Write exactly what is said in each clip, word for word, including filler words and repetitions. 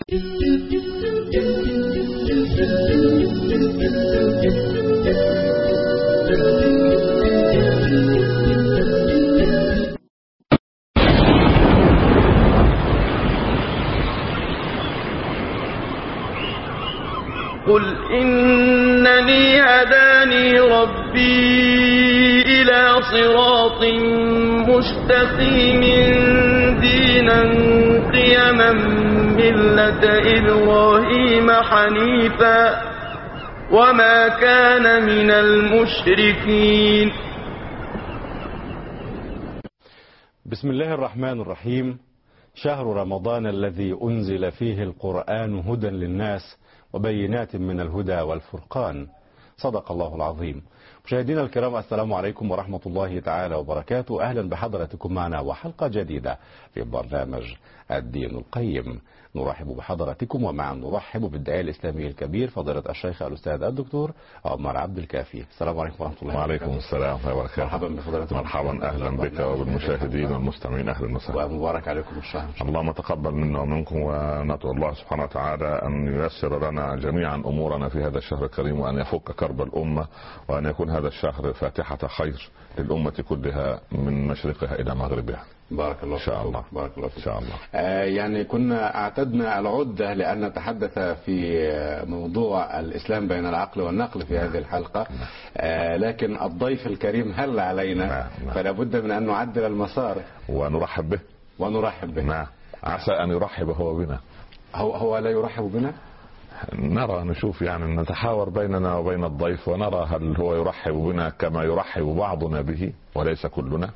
قل إنني هداني ربي إلى صراط مستقيم دينا قيما ملة إبراهيم حنيفا وما كان من المشركين. بسم الله الرحمن الرحيم. شهر رمضان الذي أنزل فيه القرآن هدى للناس وبينات من الهدى والفرقان. صدق الله العظيم. مشاهدينا الكرام، السلام عليكم ورحمة الله تعالى وبركاته. أهلا بحضراتكم معنا وحلقة جديدة في برنامج الدين القيم. نرحب بحضراتكم ومعا نرحب بالداعية الإسلامي الكبير فضيلة الشيخ الأستاذ الدكتور عمر عبد الكافي. السلام عليكم ورحمة الله وبركاته. وعليكم السلام ورحمة الله وبركاته. مرحبا بفضيلتكم. مرحبا أهلا بك وبالمشاهدين والمستمعين. أهلا وسهلا ومبارك عليكم الشهر. اللهم تقبل منا ومنكم، وندعو الله سبحانه وتعالى أن ييسر لنا جميعا أمورنا في هذا الشهر الكريم، وأن يفك كرب الأمة، وأن يكون هذا الشهر فاتحة خير للأمة كلها من مشرقها إلى مغربها. بارك الله إن شاء الله. بارك الله إن شاء الله. آه يعني كنا اعتدنا العدة لأن نتحدث في موضوع الإسلام بين العقل والنقل في هذه الحلقة، آه لكن الضيف الكريم هل علينا، نعم. نعم. فلا بد من أن نعدل المسار ونرحب به ونرحب به. نعم. عسى أن يرحب هو بنا. هو هو لا يرحب بنا؟ نرى نشوف يعني نتحاور بيننا وبين الضيف ونرى هل هو يرحب بنا كما يرحب بعضنا به وليس كلنا.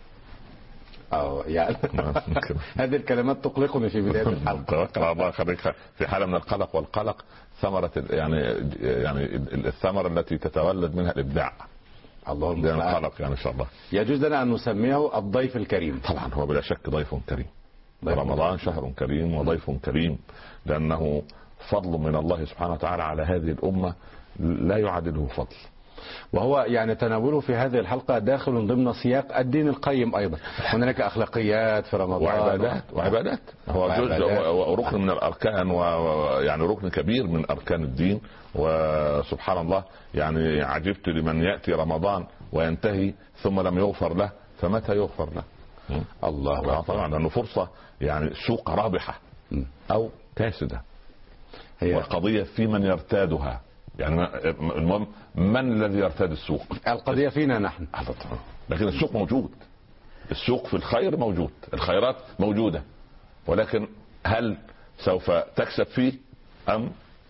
أو يعني هذه الكلمات تقلقني في بداية الحلقة. الله يخليك. في حالة من القلق، والقلق ثمرة يعني يعني الثمرة التي تتولد منها الإبداع. الله المستعان. القلق يعني إن شاء الله. يجوز لنا أن نسميه الضيف الكريم. طبعا هو بلا شك ضيف كريم. رمضان شهر كريم وضيف كريم، لأنه فضل من الله سبحانه وتعالى على هذه الأمة لا يعادله فضل. وهو يعني تناوله في هذه الحلقة داخل ضمن سياق الدين القيم أيضا. هناك أخلاقيات في رمضان وعبادات وعبادات هو جزء وركن من الأركان، ويعني ركن كبير من أركان الدين. وسبحان الله يعني عجبت لمن يأتي رمضان وينتهي ثم لم يغفر له، فمتى يغفر له؟ الله طبعا لأنه فرصة يعني سوق رابحة أو كاسدة، هي والقضية في من يرتادها. يعني المهم من الذي يرتاد السوق؟ القضية فينا نحن. لكن السوق موجود، السوق في الخير موجود، الخيرات موجودة، ولكن هل سوف تكسب فيه أم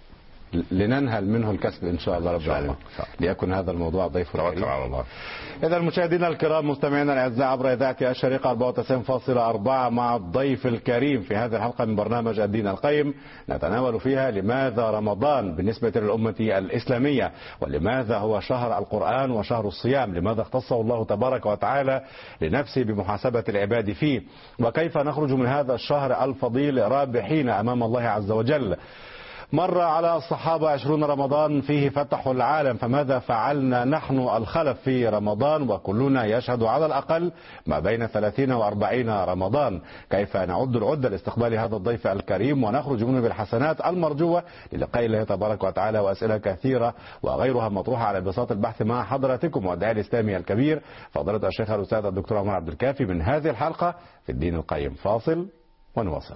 لننهل منه الكسب إن شاء الله رب العالمين. ليكن هذا الموضوع ضيف الكريم. إذا مشاهدينا الكرام مستمعينا الأعزاء عبر إذاعة الشريقة أربعة وتسعين فاصلة أربعة مع الضيف الكريم في هذه الحلقة من برنامج الدين القيم، نتناول فيها لماذا رمضان بالنسبة للأمة الإسلامية، ولماذا هو شهر القرآن وشهر الصيام، لماذا اختصه الله تبارك وتعالى لنفسه بمحاسبة العباد فيه، وكيف نخرج من هذا الشهر الفضيل رابحين أمام الله عز وجل. مر على الصحابة عشرون رمضان فيه فتحوا العالم، فماذا فعلنا نحن الخلف في رمضان وكلنا يشهد على الأقل ما بين ثلاثين وأربعين رمضان؟ كيف نعد العدة لاستقبال هذا الضيف الكريم ونخرج منه بالحسنات المرجوة للقاء الله تبارك وتعالى؟ وأسئلة كثيرة وغيرها مطروحة على بساط البحث مع حضراتكم والداعية الإسلامي الكبير فضيلة الشيخ الأستاذ الدكتور عمر عبد الكافي من هذه الحلقة في الدين القيم. فاصل ونواصل.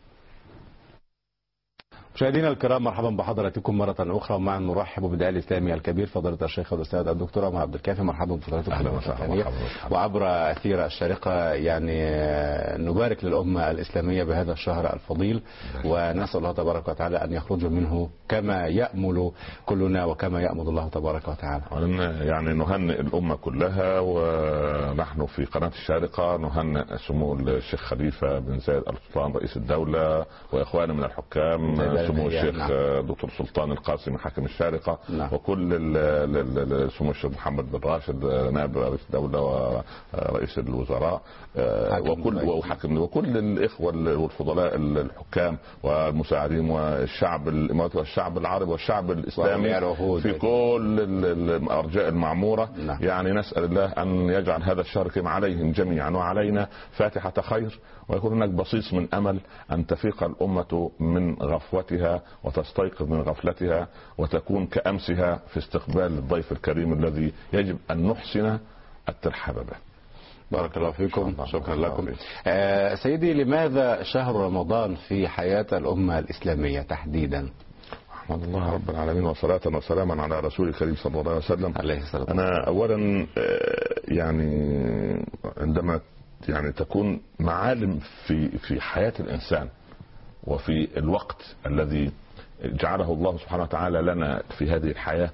مشاهدينا الكرام مرحبا بحضراتكم مرة أخرى، ومعا نرحب بالداعية الإسلامي الكبير فضيلة الشيخ الأستاذ الدكتور عمر عبد الكافي. مرحبا بفضيلتكم. أهلا وسهلا. وعبر أثير الشريقة يعني نبارك للأمة الإسلامية بهذا الشهر الفضيل، ونسأل الله تبارك وتعالى أن يخرج منه كما يأمل كلنا وكما يأمل الله تبارك وتعالى. يعني نهنئ الأمة كلها، ونحن في قناة الشارقة نهنئ سمو الشيخ خليفة بن زايد آل سلطان رئيس الدولة وإخوانه من الحكام سمو الشيخ نعم. دكتور سلطان القاسم حاكم الشارقة نعم. وكل سمو الشيخ محمد بن راشد نائب رئيس الدولة ورئيس الوزراء وكل وحاكم وكل الإخوة والفضلاء الحكام والمساعدين والشعب الإماراتي والشعب العربي والشعب الإسلامي في كل الأرجاء المعمورة نعم. يعني نسأل الله أن يجعل هذا الشهر كما عليهم جميعا وعلينا فاتحة خير، ويكون هناك بصيص من أمل أن تفيق الأمة من غفوتها وتستيقظ من غفلتها وتكون كأمسها في استقبال الضيف الكريم الذي يجب أن نحسن الترحاب به. بارك الله فيكم، شكرا لكم. آه سيدي، لماذا شهر رمضان في حياة الأمة الإسلامية تحديدا؟ أحمد الله رب العالمين وصلاة وسلاما على رسول الكريم صلى الله عليه وسلم. عليه الصلاة والسلام. أنا أولا يعني عندما يعني تكون معالم في في حياة الإنسان وفي الوقت الذي جعله الله سبحانه وتعالى لنا في هذه الحياة،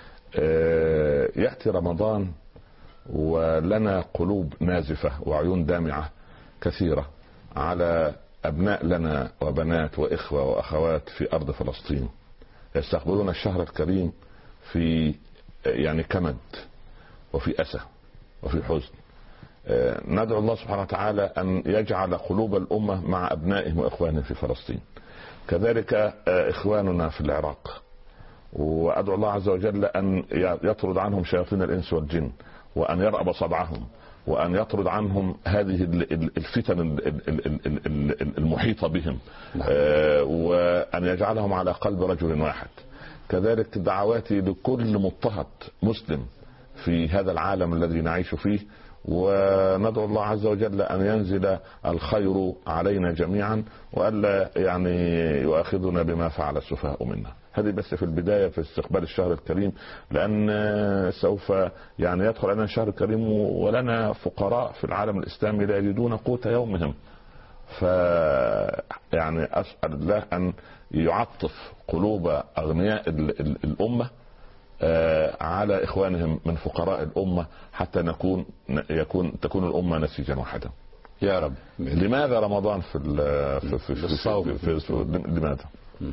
يأتي رمضان ولنا قلوب نازفة وعيون دامعة كثيرة على أبناء لنا وبنات وإخوة وأخوات في أرض فلسطين يستقبلون الشهر الكريم في يعني كمد وفي أسى وفي حزن. ندعو الله سبحانه وتعالى أن يجعل قلوب الأمة مع أبنائهم وإخوانهم في فلسطين، كذلك إخواننا في العراق، وأدعو الله عز وجل أن يطرد عنهم شياطين الإنس والجن، وأن يرأب صدعهم، وأن يطرد عنهم هذه الفتن المحيطة بهم، وأن يجعلهم على قلب رجل واحد. كذلك دعواتي لكل مضطهد مسلم في هذا العالم الذي نعيش فيه، وندعو الله عز وجل أن ينزل الخير علينا جميعا وألا يعني يؤاخذنا بما فعل السفهاء منا. هذه بس في البداية في استقبال الشهر الكريم، لأن سوف يعني يدخل علينا الشهر الكريم ولنا فقراء في العالم الإسلامي لا يجدون قوت يومهم. ف يعني أسأل الله أن يعطف قلوب أغنياء الأمة على إخوانهم من فقراء الأمة حتى نكون يكون تكون الأمة نسيجا واحدا يا رب. لماذا رمضان في في في, في, في, في, في لماذا؟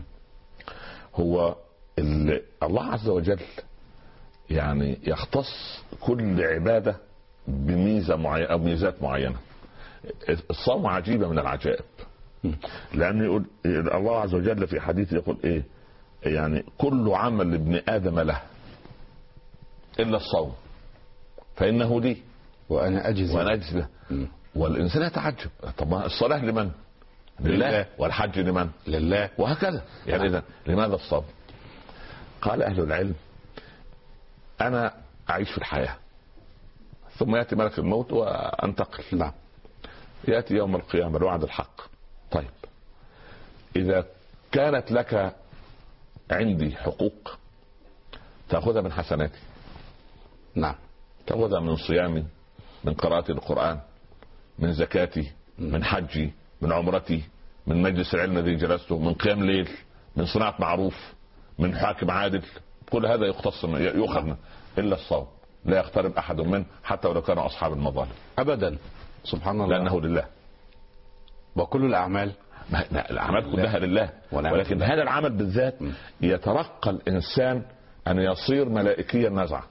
هو الله عز وجل يعني يختص كل عبادة بميزة معينة أو ميزات معينة. الصوم عجيبة من العجائب، لأن يقول الله عز وجل في حديث يقول إيه يعني كل عمل لابن آدم له إلا الصوم فإنه لي وأنا أجزي وأنا أجزي به. والإنسان يتعجب، طب الصلاة لمن؟ لله. لله. والحج لمن؟ لله. وهكذا. يعني إذا لماذا الصوم؟ قال أهل العلم أنا أعيش في الحياة ثم يأتي ملك الموت وأنتقل. نعم. يأتي يوم القيامة الوعد الحق. طيب إذا كانت لك عندي حقوق تأخذها من حسناتي. نعم. تأخذها من صيامي، من قراءة القرآن، من زكاتي، من حجي، من عمرتي، من مجلس العلم الذي جلسته، من قيام ليل، من صناعة معروف، من حاكم عادل. كل هذا يختص يؤخذ إلا الصوم لا يقترب أحد منه حتى ولو كانوا أصحاب المظالم أبدا. سبحان الله. لأنه لله. وكل الأعمال الأعمال كلها لله، ولكن هذا العمل بالذات يترقى الإنسان أن يصير ملائكيا نزعة.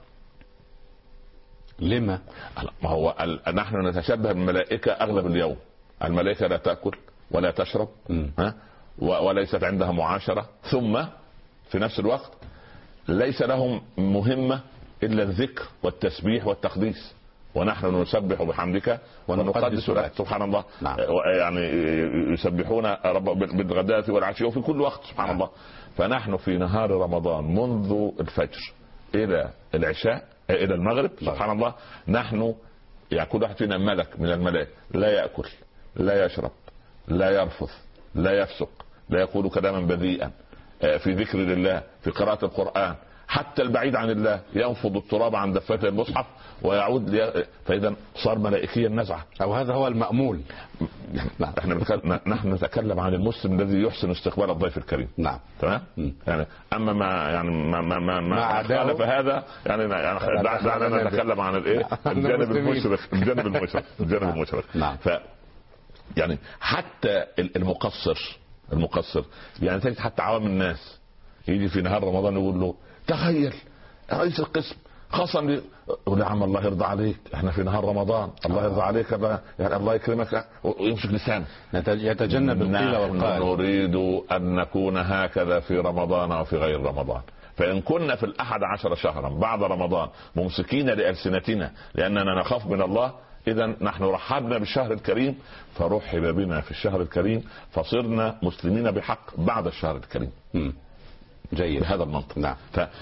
لما؟ ما هو نحن نتشبه بالملائكة أغلب اليوم. الملائكة لا تأكل ولا تشرب ها؟ وليست عندها معاشرة، ثم في نفس الوقت ليس لهم مهمة إلا الذكر والتسبيح والتقديس، ونحن نسبح بحمدك ونقدس لك. سبحان الله. نعم. يعني يسبحون رب بالغداة والعشي وفي كل وقت. سبحان نعم. الله. فنحن في نهار رمضان منذ الفجر إلى العشاء إلى المغرب. نعم. سبحان الله. نحن يعني كل واحد فينا ملك من الملائكة، لا يأكل لا يشرب لا يرفث لا يفسق لا يقول كلاما بذيئا، في ذكر الله، في قراءة القرآن، حتى البعيد عن الله ينفض التراب عن دفته المصحف ويعود لي... فإذا صار ملائكيا نزعة. أو هذا هو المأمول. احنا بنتكلم... نحن نتكلم عن المسلم الذي يحسن استقبال الضيف الكريم. نعم. تمام. يعني اما ما يعني ما ما ما, ما خالف هذا يعني يعني دعنا نتكلم عن الايه الجانب المشرق الجانب المشرق الجانب المشرق. نعم. ف يعني حتى المقصر المقصر. يعني تجد حتى عوام الناس يجي في نهار رمضان يقول له تخيل رئيس القسم خاصة لي، يقول يا عم الله يرضى عليك احنا في نهار رمضان، الله يرضى عليك يعني الله يكرمك، ويمسك لسانه يتجنب القيل والقال. نريد ان نكون هكذا في رمضان وفي غير رمضان. فإن كنا في الأحد عشر شهرا بعد رمضان ممسكين لألسنتنا لأننا نخاف من الله، إذا نحن رحبنا بالشهر الكريم فرحب بنا في الشهر الكريم فصرنا مسلمين بحق بعد الشهر الكريم. م. جيد بهذا المنطق. نعم.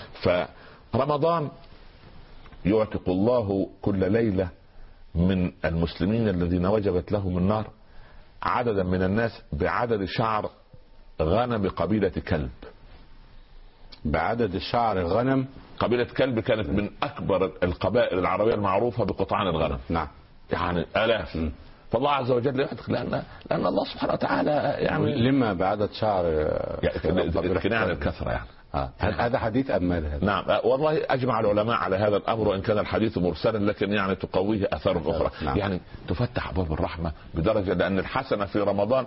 فرمضان يعتق الله كل ليلة من المسلمين الذين وجبت لهم النار عددا من الناس بعدد شعر غنم قبيلة كلب. بعدد الشعر غنم قبيلة كلب كانت من أكبر القبائل العربية المعروفة بقطعان الغنم. نعم. يعني آلاف. م. فالله عز وجل يعتق لأن لأن الله سبحانه وتعالى يعني لما بعدد شعر يعني عن الكثرة يعني. آه. هذا حديث أم ماذا؟ نعم والله أجمع العلماء على هذا الأمر، وإن كان الحديث مرسلا لكن يعني تقويه أثار أخرى. نعم. يعني تفتح أبواب الرحمة بدرجة لأن الحسنة في رمضان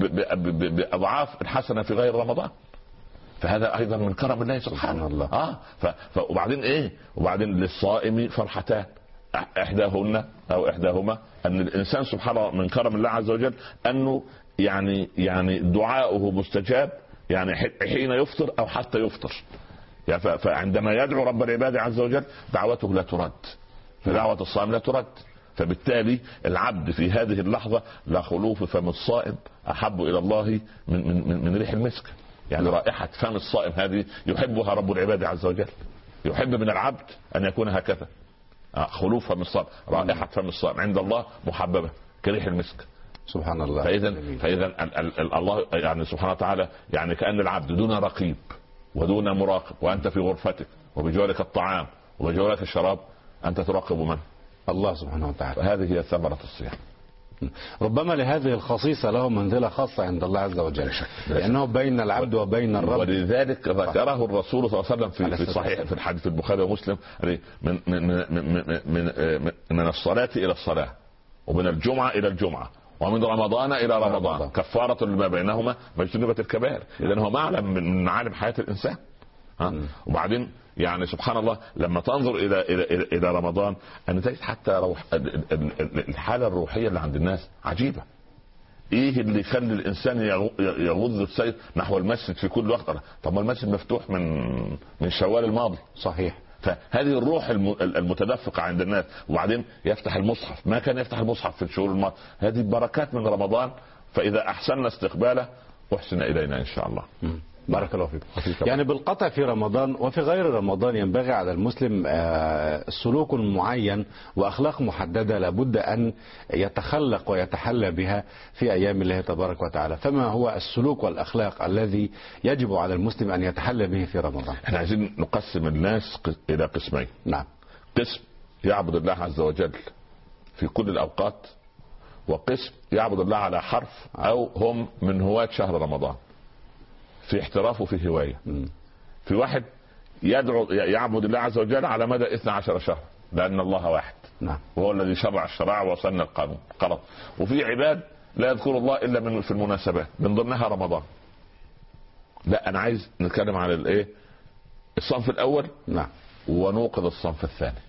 بأضعاف الحسنة في غير رمضان، فهذا أيضا من كرم الله سبحانه الله. آه ف... ف... وبعدين إيه وبعدين للصائم فرحتان إحداهن أو إحداهما أن الإنسان سبحانه من كرم الله عز وجل أنه يعني يعني دعاؤه مستجاب يعني حين يفطر أو حتى يفطر. يعني فعندما يدعو رب العباد عز وجل دعوته لا ترد، فدعوة الصائم لا ترد. فبالتالي العبد في هذه اللحظة لا خلوف فم الصائم أحب إلى الله من من من ريح المسك. يعني رائحة فم الصائم هذه يحبها رب العباد عز وجل، يحب من العبد أن يكون هكذا. خلوف فم الصائم، رائحة فم الصائم عند الله محببة كريح المسك. سبحان الله. فإذا فإذا الله يعني سبحانه وتعالى يعني كأن العبد دون رقيب ودون مراقب، وأنت في غرفتك وبجوارك الطعام وبجوارك الشراب، أنت تراقب من؟ الله سبحانه وتعالى. فهذه هي ثمرة الصيام. ربما لهذه الخصيصة له منزلة خاصة عند الله عز وجل، لأنه بين العبد وبين الرب. ولذلك ذكره الرسول صلى الله عليه وسلم في في صحيح في الحديث البخاري ومسلم من من من من من, من الصلاة إلى الصلاة، ومن الجمعة إلى الجمعة، ومن رمضان إلى رمضان كفارة لما بينهما ما اجتنبت الكبائر. إذن هو معلم من معالم حياة الإنسان. ها؟ وبعدين يعني سبحان الله لما تنظر الى الى الى, إلى رمضان ان تجد حتى روح الحاله الروحيه اللي عند الناس عجيبه. ايه اللي يخلي الانسان يغض السير نحو المسجد في كل وقت؟ طب ما المسجد مفتوح من من شوال الماضي. صحيح. فهذه الروح المتدفقه عند الناس. وبعدين يفتح المصحف، ما كان يفتح المصحف في الشهور الماضيه. هذه بركات من رمضان، فاذا احسننا استقباله احسن الينا ان شاء الله. م. بارك الله فيك. يعني بالقطع في رمضان وفي غير رمضان ينبغي على المسلم سلوك معين وأخلاق محددة لابد أن يتخلق ويتحلى بها في أيام الله تبارك وتعالى. فما هو السلوك والأخلاق الذي يجب على المسلم أن يتحلى به في رمضان؟ احنا عايزين نقسم الناس إلى قسمين. نعم. قسم يعبد الله عز وجل في كل الأوقات، وقسم يعبد الله على حرف أو هم من هواة شهر رمضان في احترافه في هواية. في واحد يدعو يعبد الله عز وجل على مدى اثني عشر شهر لأن الله واحد. نعم. وهو الذي شرع الشرع وصلنا القانون قرض. وفي عباد لا يذكر الله إلا من في المناسبات من ضمنها رمضان. لا أنا عايز نتكلم عن الايه الصنف الأول. نعم. ونوقظ الصنف الثاني.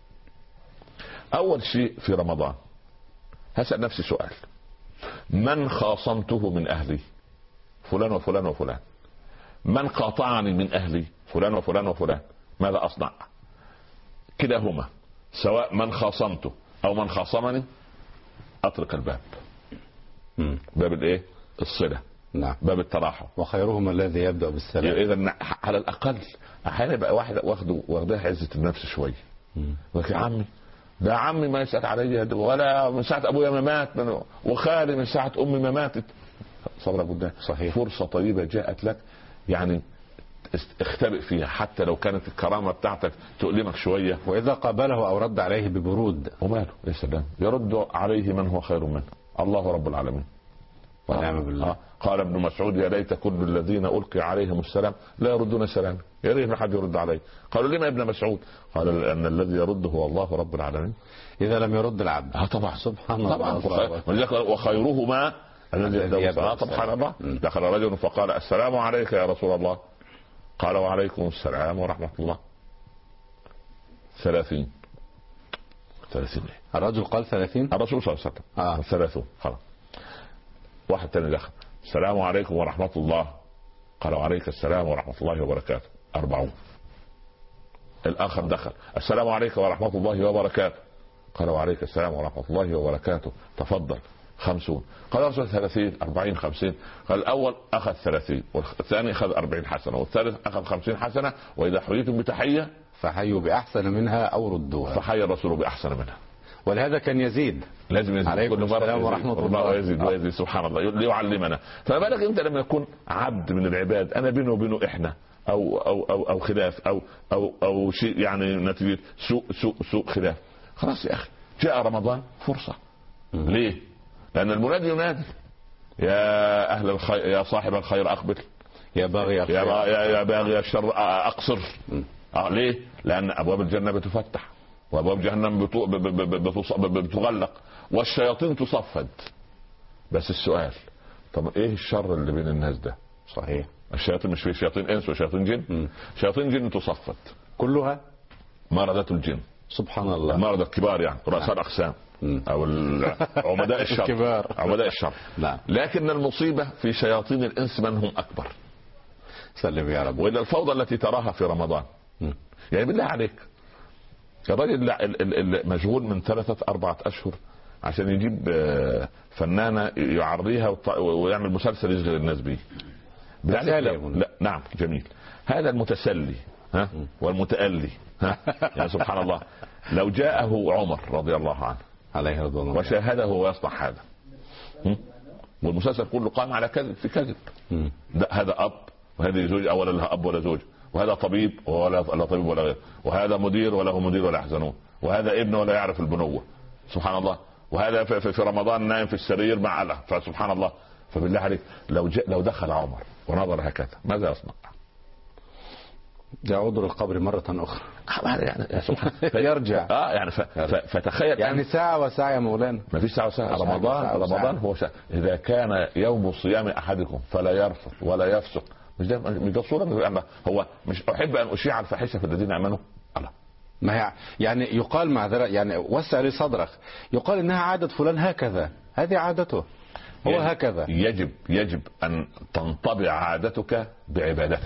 أول شيء في رمضان هسأل نفسي سؤال: من خاصمته من أهلي؟ فلان وفلان وفلان. من قاطعني من أهلي؟ فلان وفلان وفلان. ماذا أصنع؟ كلاهما سواء من خاصمته أو من خاصمني أطرق الباب. م. باب الإيه؟ الصلة. نعم. باب التراحم. وخيرهما الذي يبدأ بالسلام. إذا على الأقل أحيانا يبقى واحد واخده واخدها عزة النفس شوية. لكن عمي ده عمي ما يسأل علي ولا من ساعة أبويا ما مات وخالي من ساعة أمي ما ماتت. صبر أبو ده. صحيح. فرصة طيبة جاءت لك يعني اختبئ فيها حتى لو كانت الكرامة بتاعتك تؤلمك شوية. وإذا قابله أو رد عليه ببرود وماله يا سلام يرد عليه من هو خير منه الله رب العالمين. ونعم بالله. آه. قال ابن مسعود: يا ليت كل الذين ألقي عليهم السلام لا يردون سلام. يا ريت ما حد يرد عليه. قالوا: لما يا ابن مسعود؟ قال: لأن الذي يرد هو الله رب العالمين. إذا لم يرد العبد. اه طبعا. سبحان الله. طبعا. وخيرهما الذي يبدأ الصلاة. سبحان الله. دخل رجل فقال السلام عليك يا رسول الله. قال وعليكم السلام ورحمة الله. ثلاثين ثلاثين الرجل قال ثلاثين. الرسول صلى الله عليه وسلم آه. ثلاثون. خلاص. واحد تاني دخل السلام عليكم ورحمة الله. قال وعليك السلام ورحمة الله وبركاته. أربعون. الآخر دخل السلام عليكم ورحمة الله وبركاته. قال وعليك السلام ورحمة الله وبركاته. تفضل. خمسون. قال رسول ثلاثين أربعين خمسين. قال الأول أخذ ثلاثين والثاني أخذ أربعين حسنة والثالث أخذ خمسين حسنة. وإذا حييتم بتحية فحيوا بأحسن منها أو ردوها. فحيا الرسول بأحسن منها. ولهذا كان يزيد لازم يزيد عليكم كل مرة ورحمة الله ويزيد ويزيد. سبحان الله ليعلمنا. فما بالك أنت لما يكون عبد من العباد أنا بينه وبينه إحنا أو أو أو أو خلاف أو أو أو شيء يعني نتيجة سوء سوء سوء خلاف. خلاص يا أخي جاء رمضان فرصة. م- ليه؟ لأن المنادي ينادي يا أهل الخير يا صاحب الخير أقبل يا باغي يا, يا, يا باغي الشر أقصر. آه ليه؟ لأن أبواب الجنة بتفتح وأبواب جهنم بتغلق والشياطين تصفد. بس السؤال طب إيه الشر اللي بين الناس ده؟ صحيح الشياطين مش في شياطين إنس وشياطين جن. م. شياطين جن تصفد كلها مردة الجن. سبحان الله. مردة كبار يعني رؤساء الأقسام او عمداء الشر الكبار عمداء الشر. لا. لكن المصيبة في شياطين الانس من هم اكبر. سلم يا رب. وإلى الفوضى التي تراها في رمضان. م. يعني بالله عليك الرجل مشغول من ثلاثة أربعة أشهر عشان يجيب فنانة يعريها ويعمل مسلسل يشغل الناس به. لا نعم جميل. هذا المتسلي ها والمتألي ها يعني سبحان الله لو جاءه عمر رضي الله عنه عليه رضوان الله وشاهده ويصنع هذا والمسلسل كله قام على كذب في كذب. هذا أب وهذه زوج أولا لها أب ولا زوج وهذا طبيب ولا طبيب ولا غير وهذا مدير ولا هو مدير ولا يحزنون وهذا ابن ولا يعرف البنوة. سبحان الله. وهذا في, في رمضان نايم في السرير مع أله. فسبحان الله. فبالله عليك لو لو دخل عمر ونظر هكذا ماذا يصنع؟ يعود للقبر مرة أخرى يعني سبحان يرجع اه يعني ف... ف... فتخيل يعني ساعة وساعة يا مولانا. ما فيش ساعة وساعة. رمضان ساعة وساعة. رمضان هو ساعة. إذا كان يوم صيام أحدكم فلا يرفث ولا يفسق مش ده مش ده صورة. هو مش أحب أن أشيع الفاحشة في الذين آمنوا. الله ما هي يعني يقال معذرة يعني وسع لي صدرك يقال إنها عادة فلان هكذا هذه عادته هو يجب هكذا. يجب يجب أن تنطبع عادتك بعبادتك.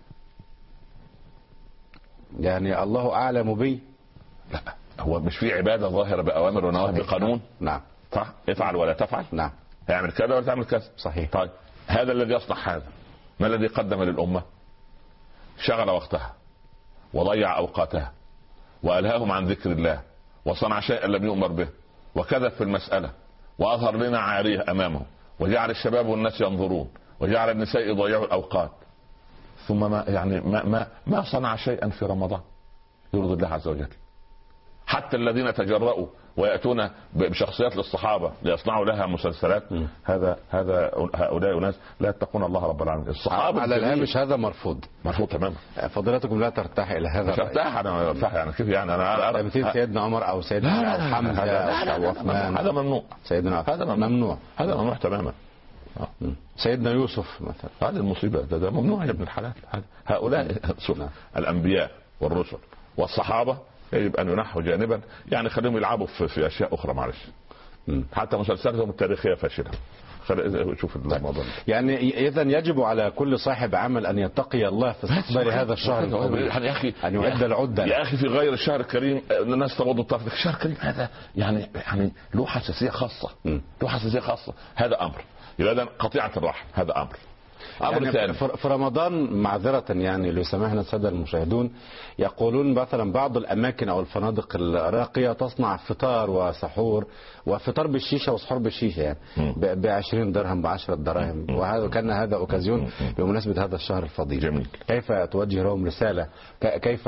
يعني الله أعلم بي. لا هو مش في عبادة ظاهرة بأوامر ونواهي بقانون. نعم صح. افعل ولا تفعل. نعم. اعمل كذا ولا تعمل كذا. صحيح. طيب هذا الذي يصنع هذا ما الذي قدم للأمة؟ شغل وقتها وضيع أوقاتها وألهاهم عن ذكر الله وصنع شيئا لم يؤمر به وكذب في المسألة وأظهر لنا عاريه أمامه وجعل الشباب والناس ينظرون وجعل النساء يضيعوا الأوقات ثم ما يعني ما ما ما صنع شيئا في رمضان يرضي الله عز وجل. حتى الذين تجرؤوا ويأتون بشخصيات للصحابة ليصنعوا لها مسلسلات م. هذا هذا هؤلاء ناس لا يتقون الله رب العالمين. الصحابة على الهامش هذا مرفوض مرفوض تماما. فضيلتكم لا ترتاح إلى هذا. مش ارتاح انا ارتاح يعني كيف يعني انا ارى مثل سيدنا عمر او سيدنا حمزة او عثمان. هذا ممنوع. سيدنا هذا ممنوع. هذا ممنوع تماما. سيدنا يوسف مثلا هذه المصيبة ده, ده ممنوع يا ابن الحلال. هؤلاء الأنبياء والرسل والصحابة يجب أن ينحوا جانبا يعني خليهم يلعبوا في, في أشياء أخرى معلش. حتى مسلسلاتهم التاريخية فاشلة. شوف الموضوع يعني إذا يجب على كل صاحب عمل أن يتقي الله في استقبال هذا الشهر يا أخي أن يعد العدة. يا أخي في غير الشهر الكريم الناس تغض الطرف. الشهر الكريم هذا يعني يعني له حساسية خاصة له حساسية خاصة. هذا أمر إذا قطيعة الرحم هذا أمر. يعني في رمضان معذرة يعني لو سمحنا السادة المشاهدون يقولون مثلا بعض الأماكن أو الفنادق الراقية تصنع فطار وسحور وفطار بالشيشة وسحور بالشيشة يعني بعشرين درهم بعشرة دراهم وهذا كان هذا أوكازيون بمناسبة هذا الشهر الفضيل. جميل. كيف توجه لهم رسالة كيف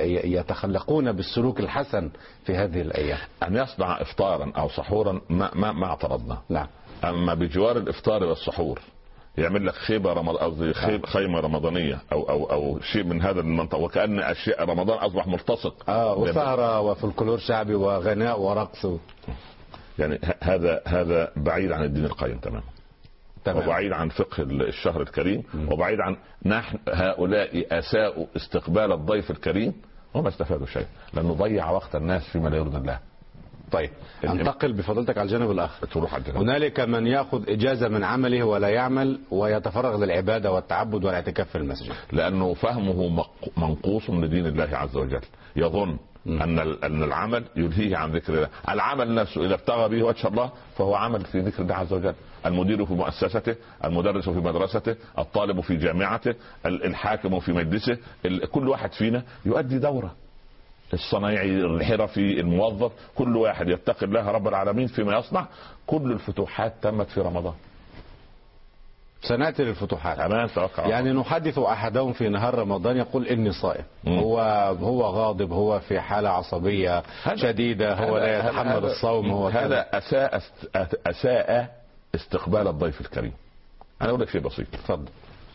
يتخلقون بالسلوك الحسن في هذه الأيام؟ أن يصنع إفطارا أو سحورا ما ما ما اعترضنا. نعم. أما بجوار الإفطار والسحور يعمل لك خيبة رمض... أو خيب... خيمة رمضانية أو أو أو شيء من هذا المنطقة وكأن أشياء رمضان أصبح ملتصق. آه وسهرة وفلكلور شعبي وغناء ورقص. يعني هذا هذا بعيد عن الدين القيم تماما. تمام. وبعيد عن فقه الشهر الكريم م. وبعيد عن نحن هؤلاء اساءوا استقبال الضيف الكريم وما استفادوا شيء لانه ضيع وقت الناس فيما لا يرضي الله. طيب انتقل بفضلتك على الجانب الاخر. تروح على الجانب. هنالك من ياخذ اجازه من عمله ولا يعمل ويتفرغ للعباده والتعبد والاعتكاف في المسجد لانه فهمه منقوص لدين الله عز وجل. يظن م. ان ان العمل يلهيه عن ذكر الله. العمل نفسه اذا ابتغى به وجه الله فهو عمل في ذكر الله عز وجل. المدير في مؤسسته، المدرس في مدرسته، الطالب في جامعته، الحاكم في مجلسه، كل واحد فينا يؤدي دوره. الصنايعي، الحرفي، الموظف، كل واحد يتقي الله رب العالمين فيما يصنع. كل الفتوحات تمت في رمضان. سنأتي للفتوحات. أمان يعني نحدث أحدهم في نهار رمضان يقول إني صائم. هو هو غاضب، هو في حالة عصبية شديدة، هو لا يتحمل الصوم. هو هذا أساء أساء استقبال الضيف الكريم. أنا أقول لك شيء بسيط. تفضل.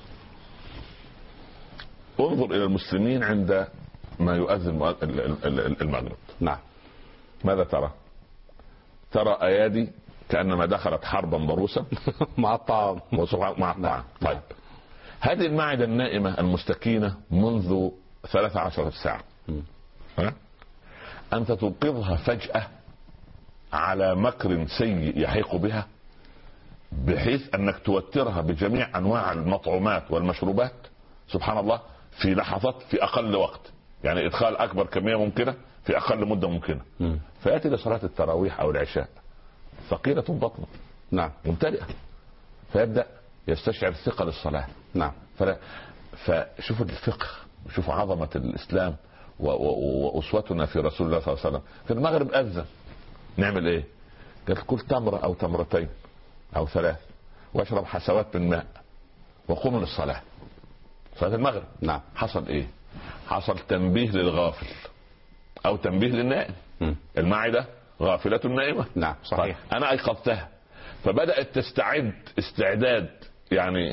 انظر إلى المسلمين عند ما يؤذن المغرب. نعم. ماذا ترى؟ ترى أيادي كأنما دخلت حربا ضروسا مع الطعام مع الطعام. طيب هذه المعدة النائمة المستكينة منذ ثلاث عشرة ساعة ها؟ أنت توقظها فجأة على مكر سيء يحيق بها بحيث أنك توترها بجميع أنواع المطعومات والمشروبات سبحان الله في لحظات في أقل وقت. يعني إدخال أكبر كمية ممكنة في أقل مدة ممكنة. فيأتي لصلاة التراويح أو العشاء ثقيلة بطنه. نعم. ممتلئة. فيبدأ يستشعر ثقل الصلاة. نعم. فلا فشوفوا الفقه، شوفوا عظمة الإسلام وأسوتنا في رسول الله صلى الله عليه وسلم. في المغرب أذن نعمل إيه؟ قال كل تمرة أو تمرتين أو ثلاث واشرب حسوات من ماء وقوم للصلاة. صلاة المغرب. نعم. حصل إيه؟ حصل تنبيه للغافل أو تنبيه للنائم. م. المعدة غافلة نائمة. نعم صحيح. أنا أيقظتها فبدأت تستعد استعداد يعني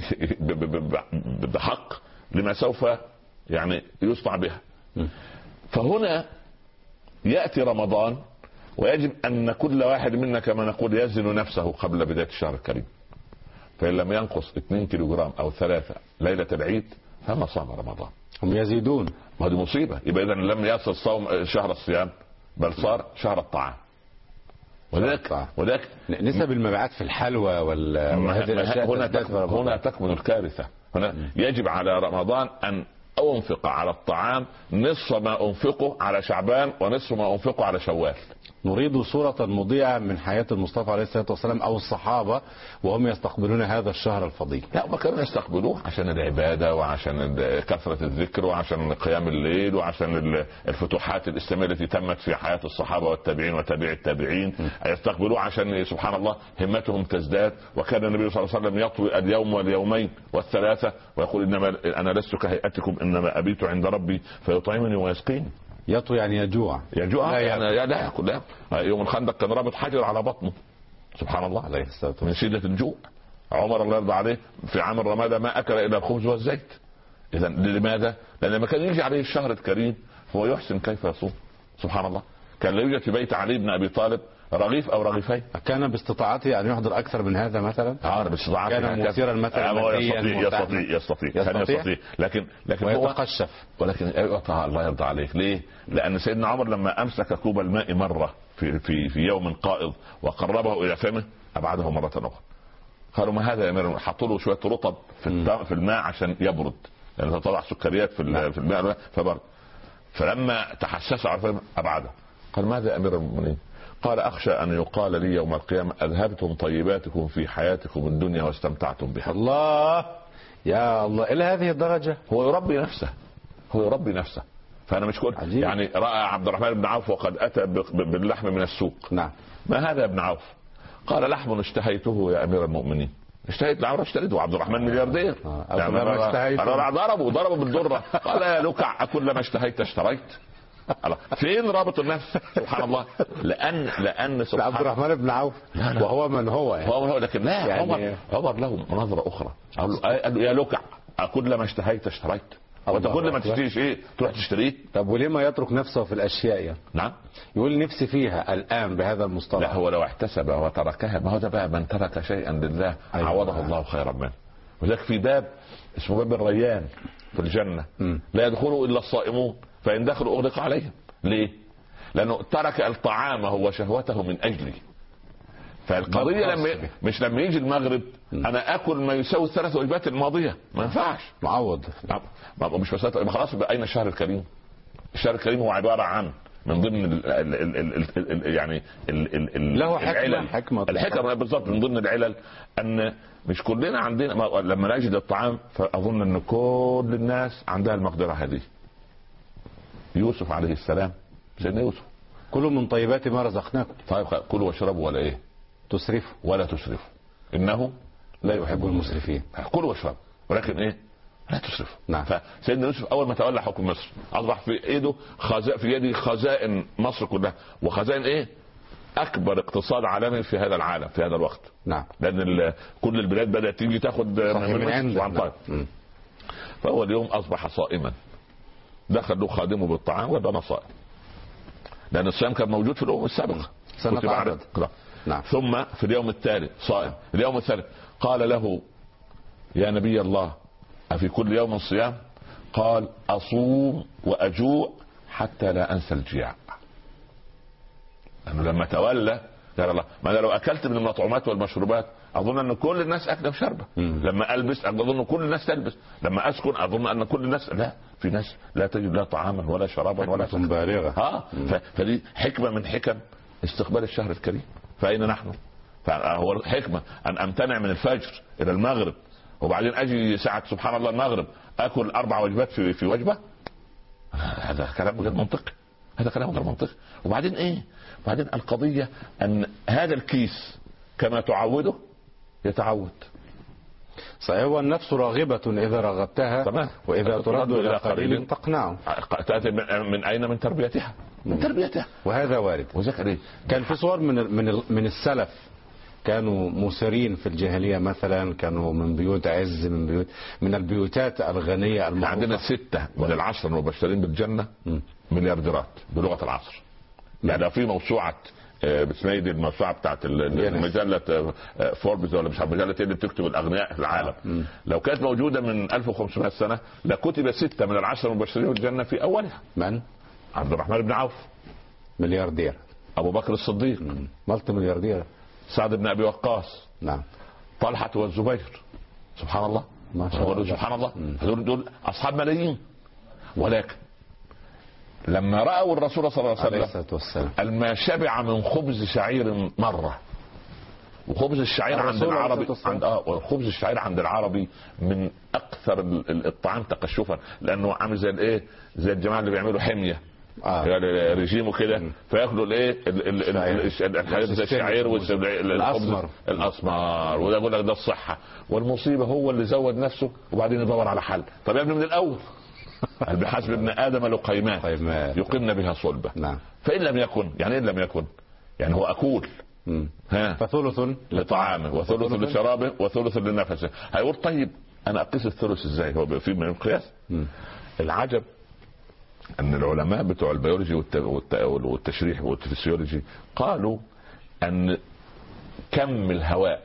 بحق لما سوف يعني يصنع بها. م. فهنا يأتي رمضان ويجب أن كل واحد منا كما نقول يزن نفسه قبل بداية الشهر الكريم. فإن لم ينقص اثنين كيلوغرام أو ثلاثة ليلة العيد فما صام رمضان. هم يزيدون. وهذه مصيبة. يبقى إذا لم يصل صوم شهر الصيام بل صار شهر الطعام. وذاك وذاك نسب المبيعات في الحلوى وهذه الاشياء هنا تكمن هنا تكمن الكارثة. هنا يجب على رمضان أن أنفق على الطعام نصف ما أنفقه على شعبان ونصف ما أنفقه على شوال. نريد صورة مضيئة من حياة المصطفى عليه الصلاة والسلام أو الصحابة وهم يستقبلون هذا الشهر الفضيل. لا ما كانوا يستقبلوه عشان العبادة وعشان كثرة الذكر وعشان قيام الليل وعشان الفتوحات الإسلامية التي تمت في حياة الصحابة والتابعين وتابعي التابعين. يستقبلوه عشان سبحان الله همتهم تزداد. وكان النبي صلى الله عليه وسلم يطوي اليوم واليومين والثلاثة ويقول إنما أنا لست كهيئتكم إنما أبيت عند ربي فيطعمني ويسقيني. يطوي يعني يجوع. يجوع لا يعني لا يأكل. لا يوم الخندق كان رابط حجر على بطنه سبحان الله عليه الصلاة من شدة الجوع. عمر الله يرضى عليه في عام الرمادة ما أكل إلا الخبز والزيت. إذا لماذا؟ لأن لما كان يجي عليه الشهر الكريم هو يحسن كيف يصوم سبحان الله. كان لا يوجد في بيت علي بن أبي طالب رغيف أو رغيفين. كان باستطاعته أن يحضر أكثر من هذا مثلا. اه باستطاعته كان مثيرا مثلا يستطيع يستطيع يستطيع كان يستطيع لكن لكن هو يتقشف. ولكن الله يرضى عليك ليه؟ لأن سيدنا عمر لما أمسك كوب الماء مرة في في في يوم قائض وقربه إلى فمه أبعده مرة أخرى. قالوا ما هذا يا أمير؟ حطوا له شوية رطب في في الماء عشان يبرد لأن يعني تضع سكريات في في الماء فبرد. فلما تحسس عرفه أبعده. قال ماذا يا أمير المؤمنين؟ قال أخشى أن يقال لي يوم القيامة أذهبتم طيباتكم في حياتكم الدنيا واستمتعتم بها. الله يا الله إلى هذه الدرجة. هو يربي نفسه هو يربي نفسه. فأنا مش كنت يعني رأى عبد الرحمن بن عوف وقد أتى باللحم من السوق. نعم. ما هذا يا ابن عوف؟ قال لحم اشتهيته يا أمير المؤمنين. اشتهيت العمر اشتريته. عبد الرحمن ملياردير. آه. يعني ضربه ضربه بالدرة. قال يا لكع كلما اشتهيت اشتريت. فين رابط النفس سبحان الله؟ لان لان سبحان عبد الرحمن بن عوف وهو من هو يعني. هو لكن لا يعني عمر عمر له نظره اخرى. قال له يا لكع كلما اشتهيت اشتريت. وانت كل ما تشتريش ايه تروح تشتريه. طب وليه ما يترك نفسه في الاشياء يعني؟ نعم يقول نفسي فيها الان بهذا المصطلح. لا هو لو احتسب وتركها، ما هو ده بقى من ترك شيئا لله أيوة. عوضه الله خيرا منه. وذلك في باب اسمه باب الريان في الجنة م. لا يدخله الا الصائمون، فان دخلوا اغلق عليهم. ليه؟ لانه ترك الطعام هو شهوته من اجله. فالقضية لما مش لما يجي المغرب م. انا اكل ما يساوي الثلاث وجبات الماضية، ما ينفعش معوض. مش مسألة خلاص اين الشهر الكريم؟ الشهر الكريم هو عبارة عن من ضمن ال ال ال ال ال يعني ال ال ال له العلل حكمة الحكمة بالضبط. من ضمن العلل ان مش كلنا عندنا لما نجد الطعام، فاظن ان كل الناس عندها المقدرة هذه. يوسف عليه السلام، سيدنا يوسف، كلوا من طيبات ما رزقناكم. طيب كلوا واشربوا ولا ايه تسرفوا ولا تسرفوا انه لا يحب المسرفين. كلوا واشربوا ولكن ايه لا تسرف. نعم. فسيدنا يوسف اول ما تولى حكم مصر اصبح في ايده خزائن، في يده خزائن مصر كلها، وخزائن ايه اكبر اقتصاد عالمي في هذا العالم في هذا الوقت. نعم. لان كل البلاد بدات تيجي تاخد من عنده. فهو اليوم اصبح صائما، دخل له خادمه بالطعام وبقى صائم، لان الصيام كان موجود في الامم السابقه. سنتعرض. نعم. ثم في اليوم الثالث صائم، اليوم الثالث قال له يا نبي الله أفي كل يوم صيام؟ قال أصوم وأجوع حتى لا أنسى الجياع. لأنه لما تولى قال الله ما لو أكلت من المطعومات والمشروبات أظن أن كل الناس أكل وشربة، لما ألبس أظن كل الناس تلبس، لما أسكن أظن أن كل الناس، لا في ناس لا تجد لا طعاما ولا شرابا ولا سكن بالغة. ها فدي حكمة من حكم استقبال الشهر الكريم. فأين نحن؟ فهو الحكمة أن أمتنع من الفجر إلى المغرب، وبعدين اجي ساعة سبحان الله المغرب اكل اربع وجبات في في وجبة؟ هذا كلام غير منطقي، هذا كلام غير منطقي. وبعدين ايه؟ وبعدين القضية ان هذا الكيس كما تعوده يتعود. صحيح، هو النفس راغبة اذا رغبتها تمام، واذا ترد الى قليل تقنعه. تأتي من اين؟ من تربيتها، من تربيتها، وهذا وارد. وذكر ايه؟ كان في صور من من من السلف كانوا مسرين في الجاهلية مثلا، كانوا من بيوت عز، من بيوت من البيوتات الغنية المعروفة. عندنا ستة من العشر المبشرين بالجنة مليارديرات بلغة العصر. يعني لو في موسوعة باسمها دي الموسوعة بتاعت مجلة فوربس ولا مش عارف مجلة اللي بتكتب الأغنياء في العالم، م. لو كانت موجودة من ألف وخمسمائة سنة لكتب ستة من العشر المبشرين بالجنة في أولها. من؟ عبد الرحمن بن عوف ملياردير، أبو بكر الصديق ملتي ملياردير، سعد بن ابي وقاص، نعم، طلحة والزبير، سبحان الله ما شاء الله سبحان الله، هذول دول اصحاب ملايين. ولكن لما راوا الرسول صلى الله عليه وسلم ما شبع من خبز شعير مره، وخبز الشعير عند العربي عند اه وخبز الشعير عند العربي من اكثر الطعام تقشفا، لانه عامل زي الايه، زي الجماعه اللي بيعملوا حميه آه. يعني رجيمه كده، فياكلوا الايه الحاجات زي الشعير والاسمر الاسمر، وده يقول لك ده الصحه. والمصيبه هو اللي زود نفسه وبعدين يدور على حل. طب يا ابني من الاول بحسب ابن ادم لقيمات يقمن بها صلبه. نعم. فان لم يكن، يعني ان لم يكن يعني هو اكول، ها فثلث لطعامه وثلث لشرابه وثلث لنفسه. هيقول طيب انا اقيس الثلث ازاي؟ هو في من القياس. العجب ان العلماء بتوع البيولوجي والتشريح والفسيولوجي قالوا ان كم الهواء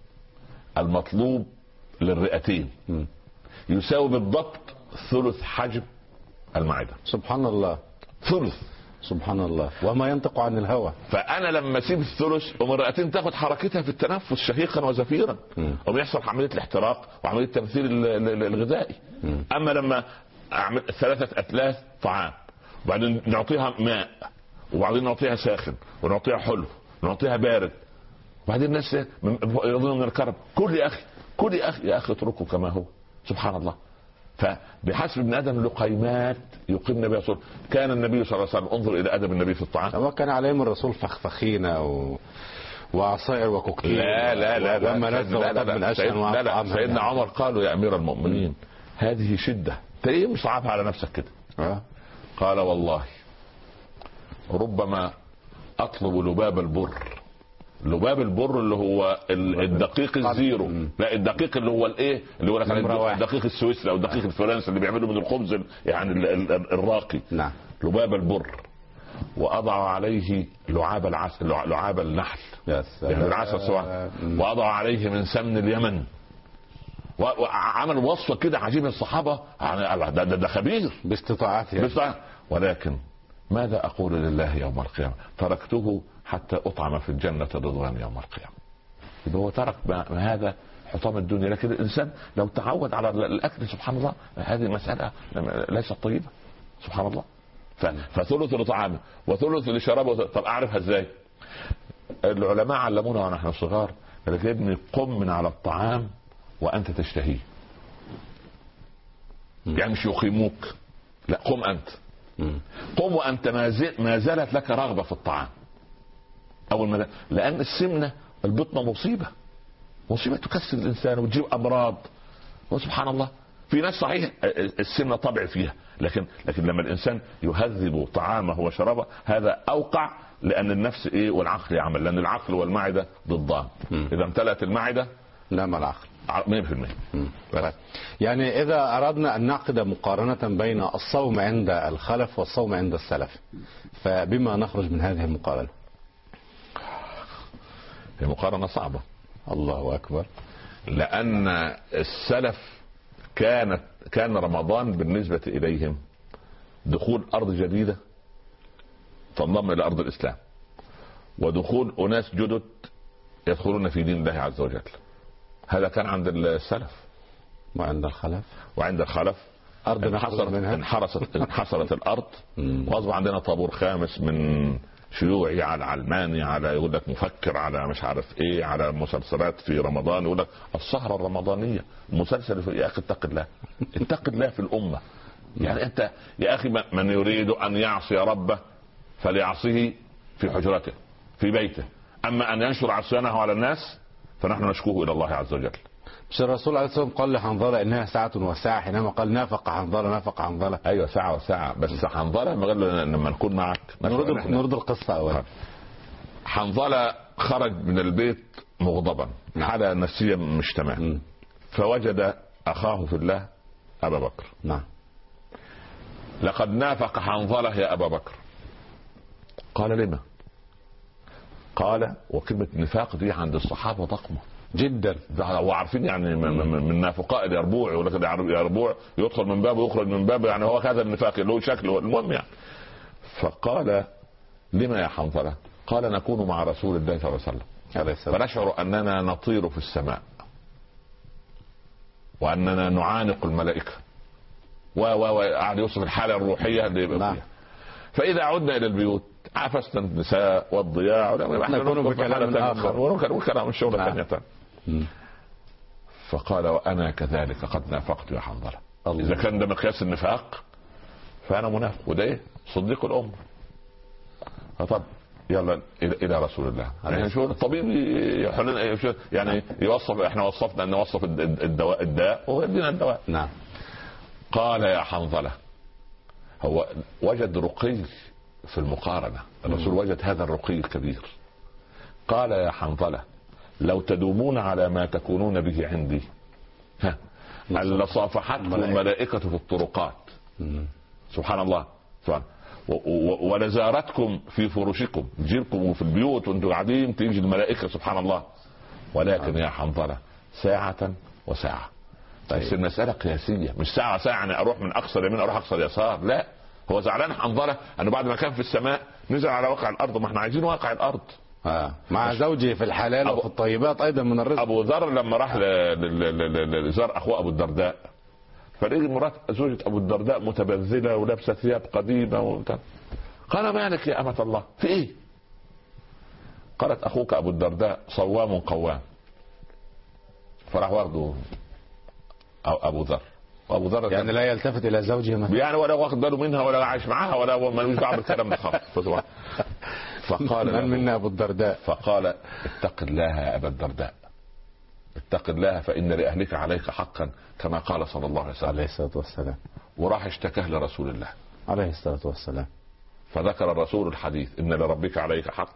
المطلوب للرئتين يساوي بالضبط ثلث حجم المعدة. سبحان الله، ثلث، سبحان الله، وما ينطق عن الهوى. فانا لما اسيب الثلث ام الرئتين تاخد حركتها في التنفس شهيقا وزفيرا، وبيحصل عمليه الاحتراق وعمليه التمثيل الغذائي. م. اما لما اعمل ثلاثه اثلاث طعام وبعدين نعطيها ماء وبعدين نعطيها ساخن ونعطيها حلو ونعطيها بارد، وبعدين الناس يرضون من الكرب، كل يا اخي كل يا اخي يا اخي اتركه كما هو. سبحان الله. فبحسب ابن ادم لقيمات يقيمن بها صلب. كان النبي صلى الله عليه وسلم، انظر الى ادب النبي في الطعام، وكان عليهم الرسول فخفخينه و... وعصائر وكوكتيل. لا لا لا لا لما نزل من اشهر لا لا سيدنا عمر قالوا يا امير المؤمنين م. هذه شده، انت ايه مصعبها على نفسك كده؟ أه؟ قال والله ربما اطلب لباب البر لباب البر اللي هو الدقيق الزيرو، لا الدقيق اللي هو الايه اللي هو الدقيق السويسري او الدقيق الفرنسي اللي بيعملوا من الخبز يعني الراقي. نعم. لباب البر. واضع عليه لعاب العسل، لعاب النحل يعني العسل سواء، واضع عليه من سمن اليمن. وعمل وصفه كده عجيبه الصحابه يعني ده, ده, ده خبير باستطاعته. ولكن ماذا اقول لله يوم القيامه؟ تركته حتى اطعم في الجنه رضوان يوم القيامه. يبقى هو ترك هذا حطام الدنيا. لكن الانسان لو تعود على الاكل سبحان الله هذه مساله ليست طيبه سبحان الله. فثلث لطعامه وثلث لشرابه. طب اعرفها ازاي؟ العلماء علمونا ونحن صغار قال يا ابني قم من على الطعام وانت تشتهيه. يعني مش يقيموك، لا قم انت. قم وانت ما زالت لك رغبه في الطعام. اول ما لان السمنه البطنه مصيبه مصيبه تكسر الانسان وتجيب امراض. وسبحان الله في ناس صحيح السمنه طبع فيها، لكن لكن لما الانسان يهذب طعامه وشرابه هذا اوقع، لان النفس ايه والعقل يعمل، لان العقل والمعده ضدان. اذا امتلأت المعده نام العقل مئة بالمئة. يعني إذا أردنا أن نعقد مقارنة بين الصوم عند الخلف والصوم عند السلف، فبما نخرج من هذه المقارنة؟ هي مقارنة صعبة. الله أكبر. لأن السلف كانت كان رمضان بالنسبة إليهم دخول أرض جديدة تنضم إلى أرض الإسلام، ودخول أناس جدد يدخلون في دين الله عز وجل. هذا كان عند السلف. وعند الخلف وعند الخلف أرض انحصرت انحصرت انحصرت الأرض، وأصبح عندنا طابور خامس من شيوعي على علماني على يقول لك مفكر على مش عارف ايه على مسلسلات في رمضان يقول لك السهرة الرمضانية مسلسل في. يا اخي اتق الله اتق الله في الأمة. يعني انت يا اخي من يريد ان يعصي ربه فليعصيه في حجرته في بيته، اما ان ينشر عصيانه على الناس فنحن نشكوه الى الله عز وجل. مش الرسول عليه الصلاه والسلام قال لحنظله انها ساعه وساعه حينما قال نافق حنظله نافق حنظله؟ ايوه ساعه وساعه، بس حنظله لما نكون معك نرد نرد القصه اولا. حنظله خرج من البيت مغضبا حاله نفسيه مش تمام، فوجد اخاه في الله ابا بكر. نعم. لقد نافق حنظله يا ابا بكر. قال لما؟ قال وكلمه نفاق دي عند الصحابه ضخمه جدا، وعارفين يعني من نافقاء اليربوع يقول لك اليربوع يدخل من بابه ويخرج من بابه، يعني هو هذا النفاق اللي هو شكله المهم يعني. فقال لما يا حنظله؟ قال نكون مع رسول الله صلى الله عليه وسلم فنشعر اننا نطير في السماء واننا نعانق الملائكه و و وقعد يوصف الحاله الروحيه اللي يبقى فيها. فاذا عدنا الى البيوت عفسنا النساء والضياع نكون بكلام اخر وكلام الشغل الثانيه. فقال وانا كذلك قد نافقت يا حنظله. اذا كان ده مقياس النفاق فانا منافق، وده ايه؟ صديق الامه. فطب يلا الى رسول الله. يعني شو الطبيب يعني يوصف، احنا وصفنا ان نوصف الدواء الداء ويدينا الدواء. نعم. قال يا حنظله هو وجد رقي في المقارنه، الرسول وجد هذا الرقي الكبير. قال يا حنظله لو تدومون على ما تكونون به عندي ها لصافحتكم الملائكه في الطرقات. سبحان الله سبحان ولزارتكم في فرشكم، تجيلكم في البيوت وانتم قاعدين تيجي الملائكه سبحان الله. ولكن يا حنظله ساعه وساعه. طيب. بس المساله قياسيه، مش ساعه ساعه يعني اروح من اقصى اليمين اروح اقصى اليسار، لا. هو زعلان حنظله انه بعد ما كان في السماء نزل على واقع الارض، ما احنا عايزين واقع الارض. آه. مع زوجه في الحلال وفي الطيبات ايضا من الرزق. ابو ذر لما راح لزار اخوه ابو الدرداء فلقي مرات زوجة ابو الدرداء متبذله ولابسه ثياب قديمه وبتاع. قال مالك يا امه الله في ايه؟ قالت اخوك ابو الدرداء صوام قوام. فراح واخده ابو ذر. وابو ذر يعني لا يلتفت الى زوجه مثلا، يعني ولا واخد باله منها ولا عايش معاها ولا ملوش دعوه بالكلام ده خالص. فقال من منا ابو الدرداء؟ فقال اتق الله يا ابا الدرداء، اتق الله فان لاهلك عليك حقا كما قال صلى الله عليه وسلم. عليه الصلاه والسلام. وراح اشتكاه لرسول الله عليه الصلاه والسلام. فذكر الرسول الحديث ان لربك عليك حقا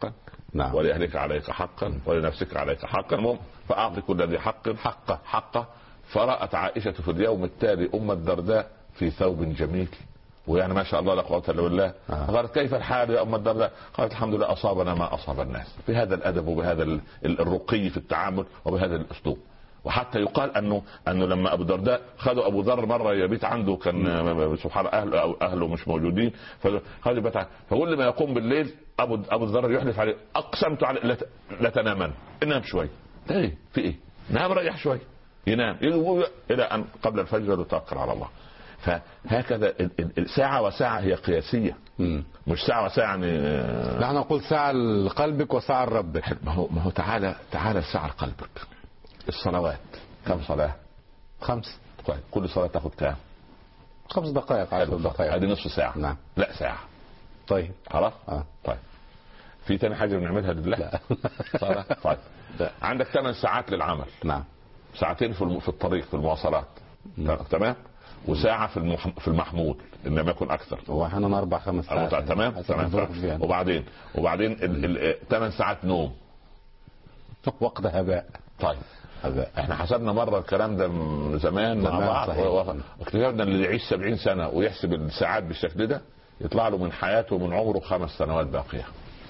نعم. ولأهلك عليك حقا ولنفسك عليك حقا. المهم فأعطي كل ذي حق حقه حقه. فرأت عائشة في اليوم التالي أم الدرداء في ثوب جميل، ويعني ما شاء الله لا قوة إلا بالله. آه. قالت كيف الحال يا أم الدرداء؟ قالت الحمد لله أصابنا ما أصاب الناس، بهذا الأدب وبهذا الرقي في التعامل وبهذا الأسلوب. وحتى يقال انه انه لما ابو الدرداء خدوا ابو ذر مره يبيت عنده، كان سبحان اهله او اهله مش موجودين، فخدوا يبيت، فكل ما يقوم بالليل ابو ابو الذر يحلف عليه اقسمت على لا تناما، انام شوي. ايه في ايه؟ نام ريح شوي، ينام الى ان قبل الفجر يتوكل على الله. فهكذا الساعة وساعة هي قياسية، م. مش ساعة وساعة يعني. نحن نقول ساعة لقلبك وساعة لربك. ما هو ما هو تعالى تعالى الساعة لقلبك. الصلوات كم صلاة؟ خمس. طيب كل صلاة تاخد كام؟ خمس دقائق عشر دقائق. هذه نصف ساعة. نعم. لا ساعة. طيب خلاص. آه. طيب في تاني حاجة بنعملها لله؟ لا. صلاة. طيب لا. عندك ثمان ساعات للعمل. نعم. ساعتين في في الطريق في المواصلات. تمام. وساعة في المح... في المحمول إن لم يكن أكثر. وأحيانا أربع خمس ساعات. تمام. تمام. وبعدين وبعدين ثمان ساعات نوم. وقت هباء. طيب هباء. احنا حسبنا مرة الكلام ده زمان مع بعض، واكتشفنا اللي يعيش سبعين سنة ويحسب الساعات بالشكل ده يطلع له من حياته ومن عمره خمس سنوات باقية،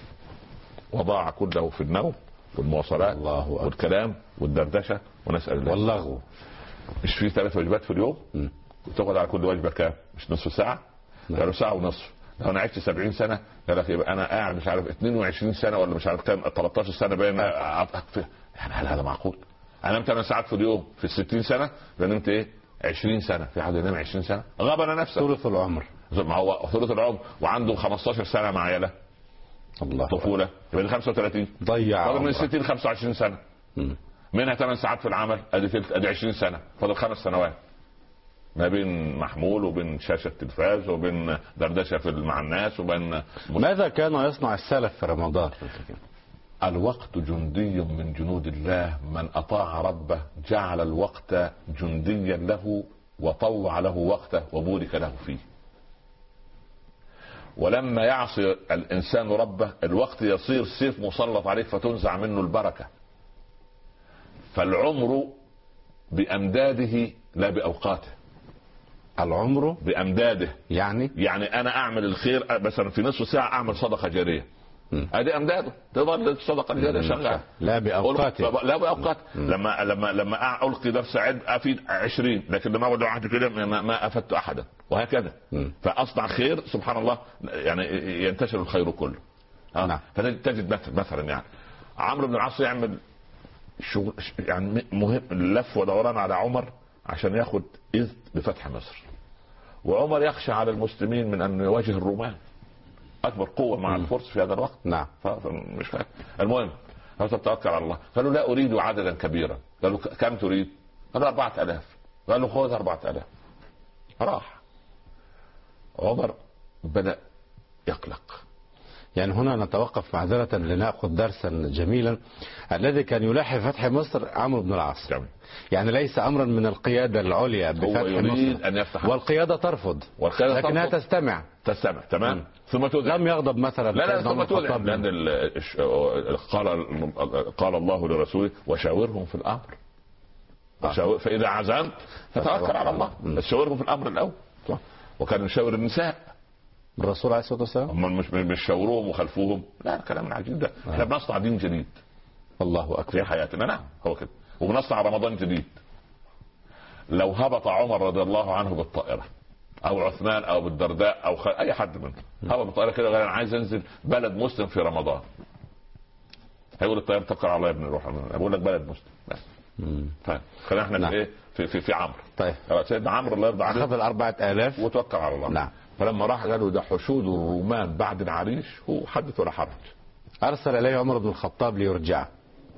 وضاع كله في النوم والمواصلات والكلام والدردشة ونسأل الله واللغو. مش في ثلاث وجبات في اليوم؟ وتاخد على كل وجبة كام؟ مش نصف ساعة؟ قالوا ساعة ونصف. لو انا عشت سبعين سنة قال لك يبقى انا قاعد مش عارف اثنين وعشرين سنة ولا مش عارف كام ثلاثة عشر سنة بين يعني هل هذا معقول؟ انا نمت ثمان ساعات في اليوم في الستين سنة، نمت ايه؟ عشرين سنة. في حد ينام عشرين سنة؟ غبن نفسه. ثلث العمر. ما هو ثلث العمر وعنده خمستاشر سنة مع عياله. الله. طفولة يبقى خمسة وثلاثين. ضيع. فاضل من ستين خمسة وعشرين سنة. م. منها ثمان ساعات في العمل ادي ثلث ادي عشرين سنة، فاضل خمس سنوات ما بين محمول وبين شاشة تلفاز وبين دردشة في مع الناس وبين. ماذا كان يصنع السلف في رمضان؟ الوقت جندي من جنود الله، من أطاع ربه جعل الوقت جنديا له وطوع له وقته وبورك له فيه. ولما يعصي الإنسان ربه الوقت يصير سيف مسلط عليك فتنزع منه البركة. فالعمر بأمداده لا بأوقاته. العمر بأمداده يعني يعني أنا أعمل الخير مثلا في نصف ساعة أعمل صدقة جارية، هذه أمداده تظل الصدقة الجارية شغالة لا بأوقاته. لا بأوقاته. لما لما لما ألقي درس علم أفيد عشرين، لكن لما أقعد واحد كده ما أفدت أحدا، وهكذا. م. فأصنع خير سبحان الله يعني ينتشر الخير كله. نعم. فتجد مثلا يعني عمرو بن العاص يعمل شغل يعني مهم لف ودوران على عمر عشان ياخد إذن بفتح مصر، وعمر يخشى على المسلمين من أن يواجه الرومان أكبر قوة مع الفرس في هذا الوقت. نعم. مش فاهم. المهم فتوكل على الله. قالوا لا أريد عددا كبيرا. قالوا كم تريد؟ قالوا أربعة آلاف. قالوا خذ أربعة آلاف. راح عمر بدأ يقلق. يعني هنا نتوقف معذرة لنأخذ درسا جميلا. الذي كان يلاحي فتح مصر عمرو بن العاص. جميل. يعني ليس أمرا من القيادة العليا بفتح مصر، أن يفتح والقيادة ترفض، والقيادة لكنها ترفض. تستمع تستمع تمام. ثم تذهب. لم يغضب مثلا. لا لا ثم تذهب لأن قال قال الله لرسوله وشاورهم في الأمر. آه. فإذا عزمت فتوكل على الله. بس شاورهم في الأمر الأول. وكان يشاور النساء الرسول عليه الصلاة والسلام. هم مش مش شاوروهم وخلفوهم، لا كلام عجيب ده. احنا بنصنع دين جديد. الله أكبر. في حياتنا. نعم هو كده. وبنصنع رمضان جديد. لو هبط عمر رضي الله عنه بالطائرة او عثمان او بالدرداء او خ... اي حد منهم هبط بالطائرة كده قال انا عايز انزل بلد مسلم في رمضان، هيقول الطيار توكل على الله يا ابني روح. اقول لك بلد مسلم بس. خلينا احنا نعم. في ايه في في, في عمرو. طيب سيدنا عمرو الله يرضى عليه اخذ الأربعة آلاف وتوكل على الله. نعم. فلما راح قالوا ده حشود الرومان بعد العريش، هو حدث ولا حرج. ارسل اليه عمر بن الخطاب ليرجعه.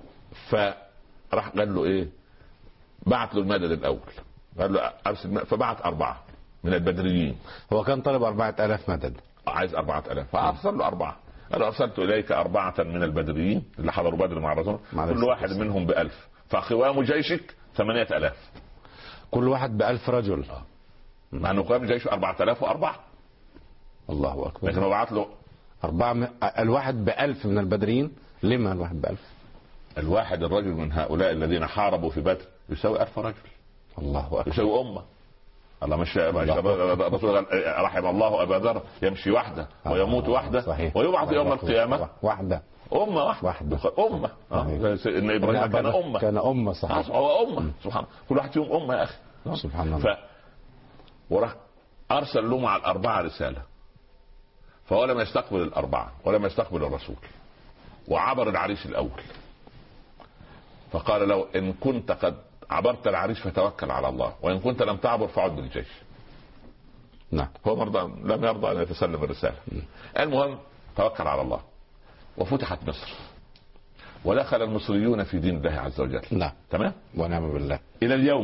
فراح قال له ايه؟ بعت له المدد الاول، قال له ارسل، فبعت اربعه من البدريين. هو كان طلب أربعة آلاف مدد، عايز أربعة آلاف، فارسل له اربعه. قال ارسلت اليك اربعه من البدريين اللي حضروا بدر مع الرسول، كل واحد منهم بألف، فقوام جيشك ثمانية آلاف. كل واحد بألف رجل. مع انه قام جيشه أربعة آلاف وأربعة. الله اكبر. لكن هو بعت له أربعة م... الواحد بألف من البدريين، لما الواحد بألف؟ الواحد الرجل من هؤلاء الذين حاربوا في بدر يساوي ألف رجل. الله أكبر. يساوي أمة. الله مش الرسول رحم الله أبا ذر يمشي وحده ويموت وحده صحيح. ويبعث يوم القيامة وحده. أمة واحدة, واحدة. أمة آه. إن إبراهيم كان أمة كان أمة صحيح. هو أمة سبحان الله. كل واحد فيهم أمة يا أخي سبحان الله. ف... وراح أرسل له مع الأربعة رسالة، فهو لم يستقبل الأربعة ولم يستقبل الرسول، وعبر العريش الأول، فقال له إن كنت قد عبرت العريش فتوكل على الله، وإن كنت لم تعبر فعد بالجيش. نعم. هو مرضى لم يرضى أن يتسلم الرسالة. المهم توكل على الله، وفتحت مصر ودخل المصريون في دين الله عز وجل. نعم. تمام. ونعم بالله. إلى اليوم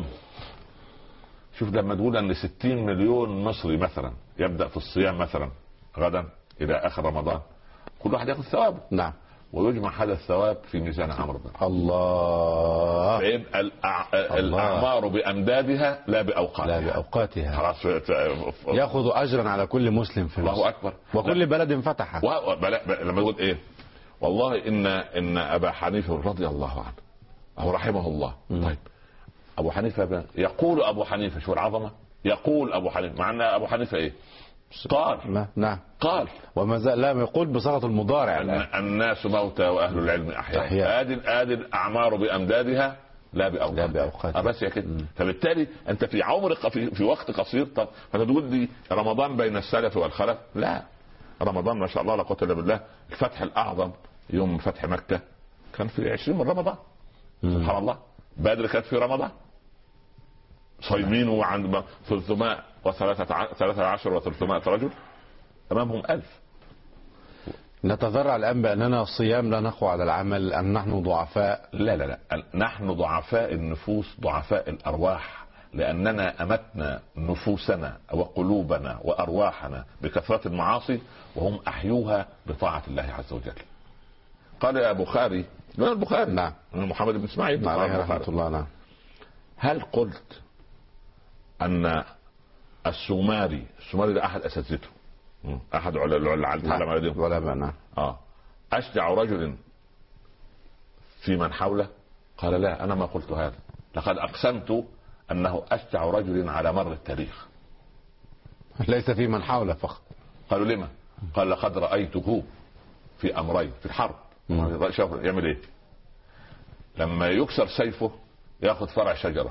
شوف لما تقول أن ستين مليون مصري مثلا يبدأ في الصيام مثلا غدا إلى آخر رمضان، كل واحد يأخذ ثوابه. نعم. ويجمع هذا الثواب في ميزان عمرو بن الله. فيبقى الأع... الأعمار بأمدادها لا بأوقاتها. لا بأوقاتها. خلاص يأخذ أجرا على كل مسلم في الله أكبر. وكل لا. بلد فتحها. و... بل... بل... لما يقول إيه والله إن إن أبا حنيفة رضي الله عنه أو رحمه الله. م. طيب أبو حنيفة يقول أبو حنيفة شو العظمة، يقول أبو حنيفة مع أن أبو حنيفة إيه قال. نعم قال وما زال لا يقول بصيغة المضارع. الناس موتى وأهل العلم أحياء. آدي آدي الأعمار بأمدادها لا بأوقاتها. لا بأوقاتها. بس يا كده. فبالتالي أنت في عمر في, في وقت قصير فتقول لي رمضان بين السلف والخلف. لا، رمضان ما شاء الله لا قوة إلا بالله. الفتح الأعظم يوم فتح مكة كان في عشرين من رمضان. سبحان الله. بدر كانت في رمضان. صايمين وعند ثلاثمائة وثلاثة عشر وثلاثمائة رجل أمامهم ألف. نتذرع الآن بأننا الصيام لا نقوى على العمل، أن نحن ضعفاء. لا لا لا، نحن ضعفاء النفوس ضعفاء الأرواح، لأننا أمتنا نفوسنا وقلوبنا وأرواحنا بكثرة المعاصي، وهم أحيوها بطاعة الله عز وجل. قال يا بخاري، لا البخاري نعم محمد بن إسماعيل نعم عليه رحمة الله نعم، هل قلت أن السوماري، السوماري ده أحد أساتذته، أحد العلماء نعم آه أشجع رجل في من حوله؟ قال لا، أنا ما قلت هذا، لقد أقسمت أنه أشجع رجل على مر التاريخ. ليس في من حوله فقط. قالوا لما؟ قال لقد رأيته في أمرين في الحرب. شوف يعمل إيه؟ لما يكسر سيفه يأخذ فرع شجرة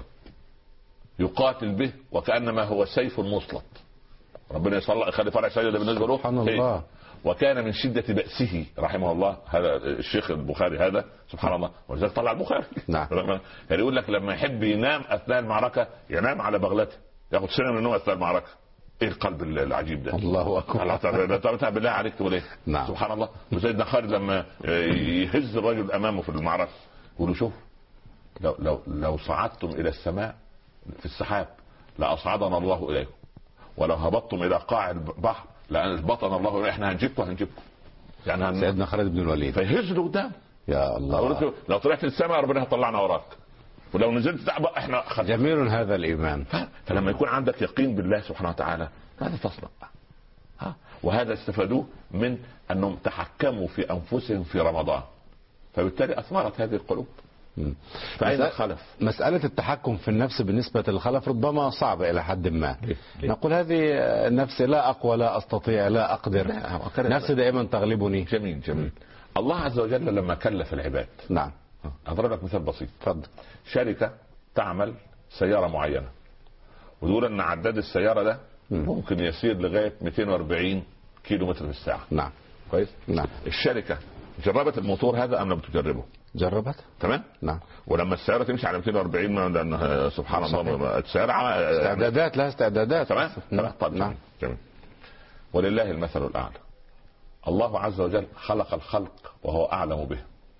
يقاتل به وكأنما هو سيف مسلط، ربنا يصلح يخلي فرع شجرة ده بالنسبة له سبحان الله. وكان من شدة بأسه رحمه الله، هذا الشيخ البخاري هذا سبحان الله، ولذلك طلع البخاري. نعم. يعني يقول لك لما يحب ينام أثناء المعركة ينام على بغلته، ياخذ سنة من النوم أثناء المعركة. ايه القلب العجيب ده؟ الله اكبر. الله تعالى بالله عليك تقول ايه؟ نعم. سبحان الله. وسيدنا خالد لما يهز الرجل امامه في المعركه يقول له شوف لو لو لو صعدتم الى السماء في السحاب لاصعدنا الله اليكم، ولو هبطتم الى قاع البحر لأنبطنا الله اليكم، احنا هنجيبكم هنجيبكم. يعني هن... سيدنا خالد بن الوليد فيهز له قدام. يا الله. لو طلعت السماء ربنا هيطلعنا وراك، ولو نزلت تعب احنا خد... جميل هذا الايمان. ف... فلما يكون عندك يقين بالله سبحانه وتعالى هذا تصنع. ها وهذا استفادوه من انهم تحكموا في انفسهم في رمضان، فبالتالي اثمرت هذه القلوب. فأين الخلف؟ مسألة التحكم في النفس بالنسبة للخلف ربما صعبة إلى حد ما. ليه؟ ليه؟ نقول هذه النفس لا أقوى لا أستطيع لا أقدر، نفسي دائما تغلبني. جميل جميل. الله عز وجل لما كلف العباد، نعم أضرب لك مثال بسيط. تفضل. شركة تعمل سيارة معينة وتقول أن عداد السيارة ده ممكن يسير لغاية مئتين وأربعين كيلو متر في الساعة. نعم كويس. نعم. الشركة جربت الموتور هذا أم لم تجربه؟ جربت. تمام. نعم. ولما السيارة تمشي على مئتين وأربعين لأن سبحان الله السيارة استعدادات لها استعدادات. تمام. تمام. طيب. نعم. جميل. ولله المثل الأعلى. الله عز وجل خلق الخلق وهو أعلم به.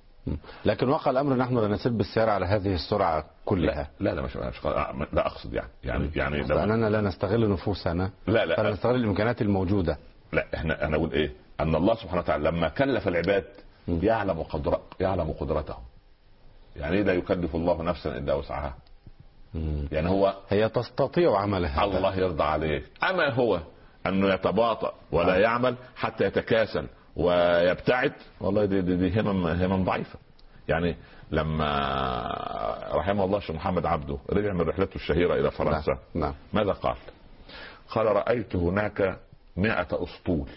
لكن وقع الأمر نحن لا نسير بالسيارة على هذه السرعة كلها. لا لا مش, مش لا أقصد يعني يعني يعني لأننا لا نستغل نفوسنا. لا لا. فلا نستغل الإمكانات الموجودة. لا احنا أنا أقول إيه؟ أن الله سبحانه وتعالى لما كلف العباد يعلم قدر يعلم قدرته. يعني لا يكلف الله نفسا إلا وسعها. يعني هو هي تستطيع عملها. الله يرضى عليه. أما هو أنه يتباطأ ولا يعمل حتى يتكاسل ويبتعد، والله دي, دي, دي همم همم ضعيفه. يعني لما رحمه الله الشيخ محمد عبده رجع من رحلته الشهيره الى فرنسا، نعم. نعم. ماذا قال؟ قال رأيت هناك مئة أسطول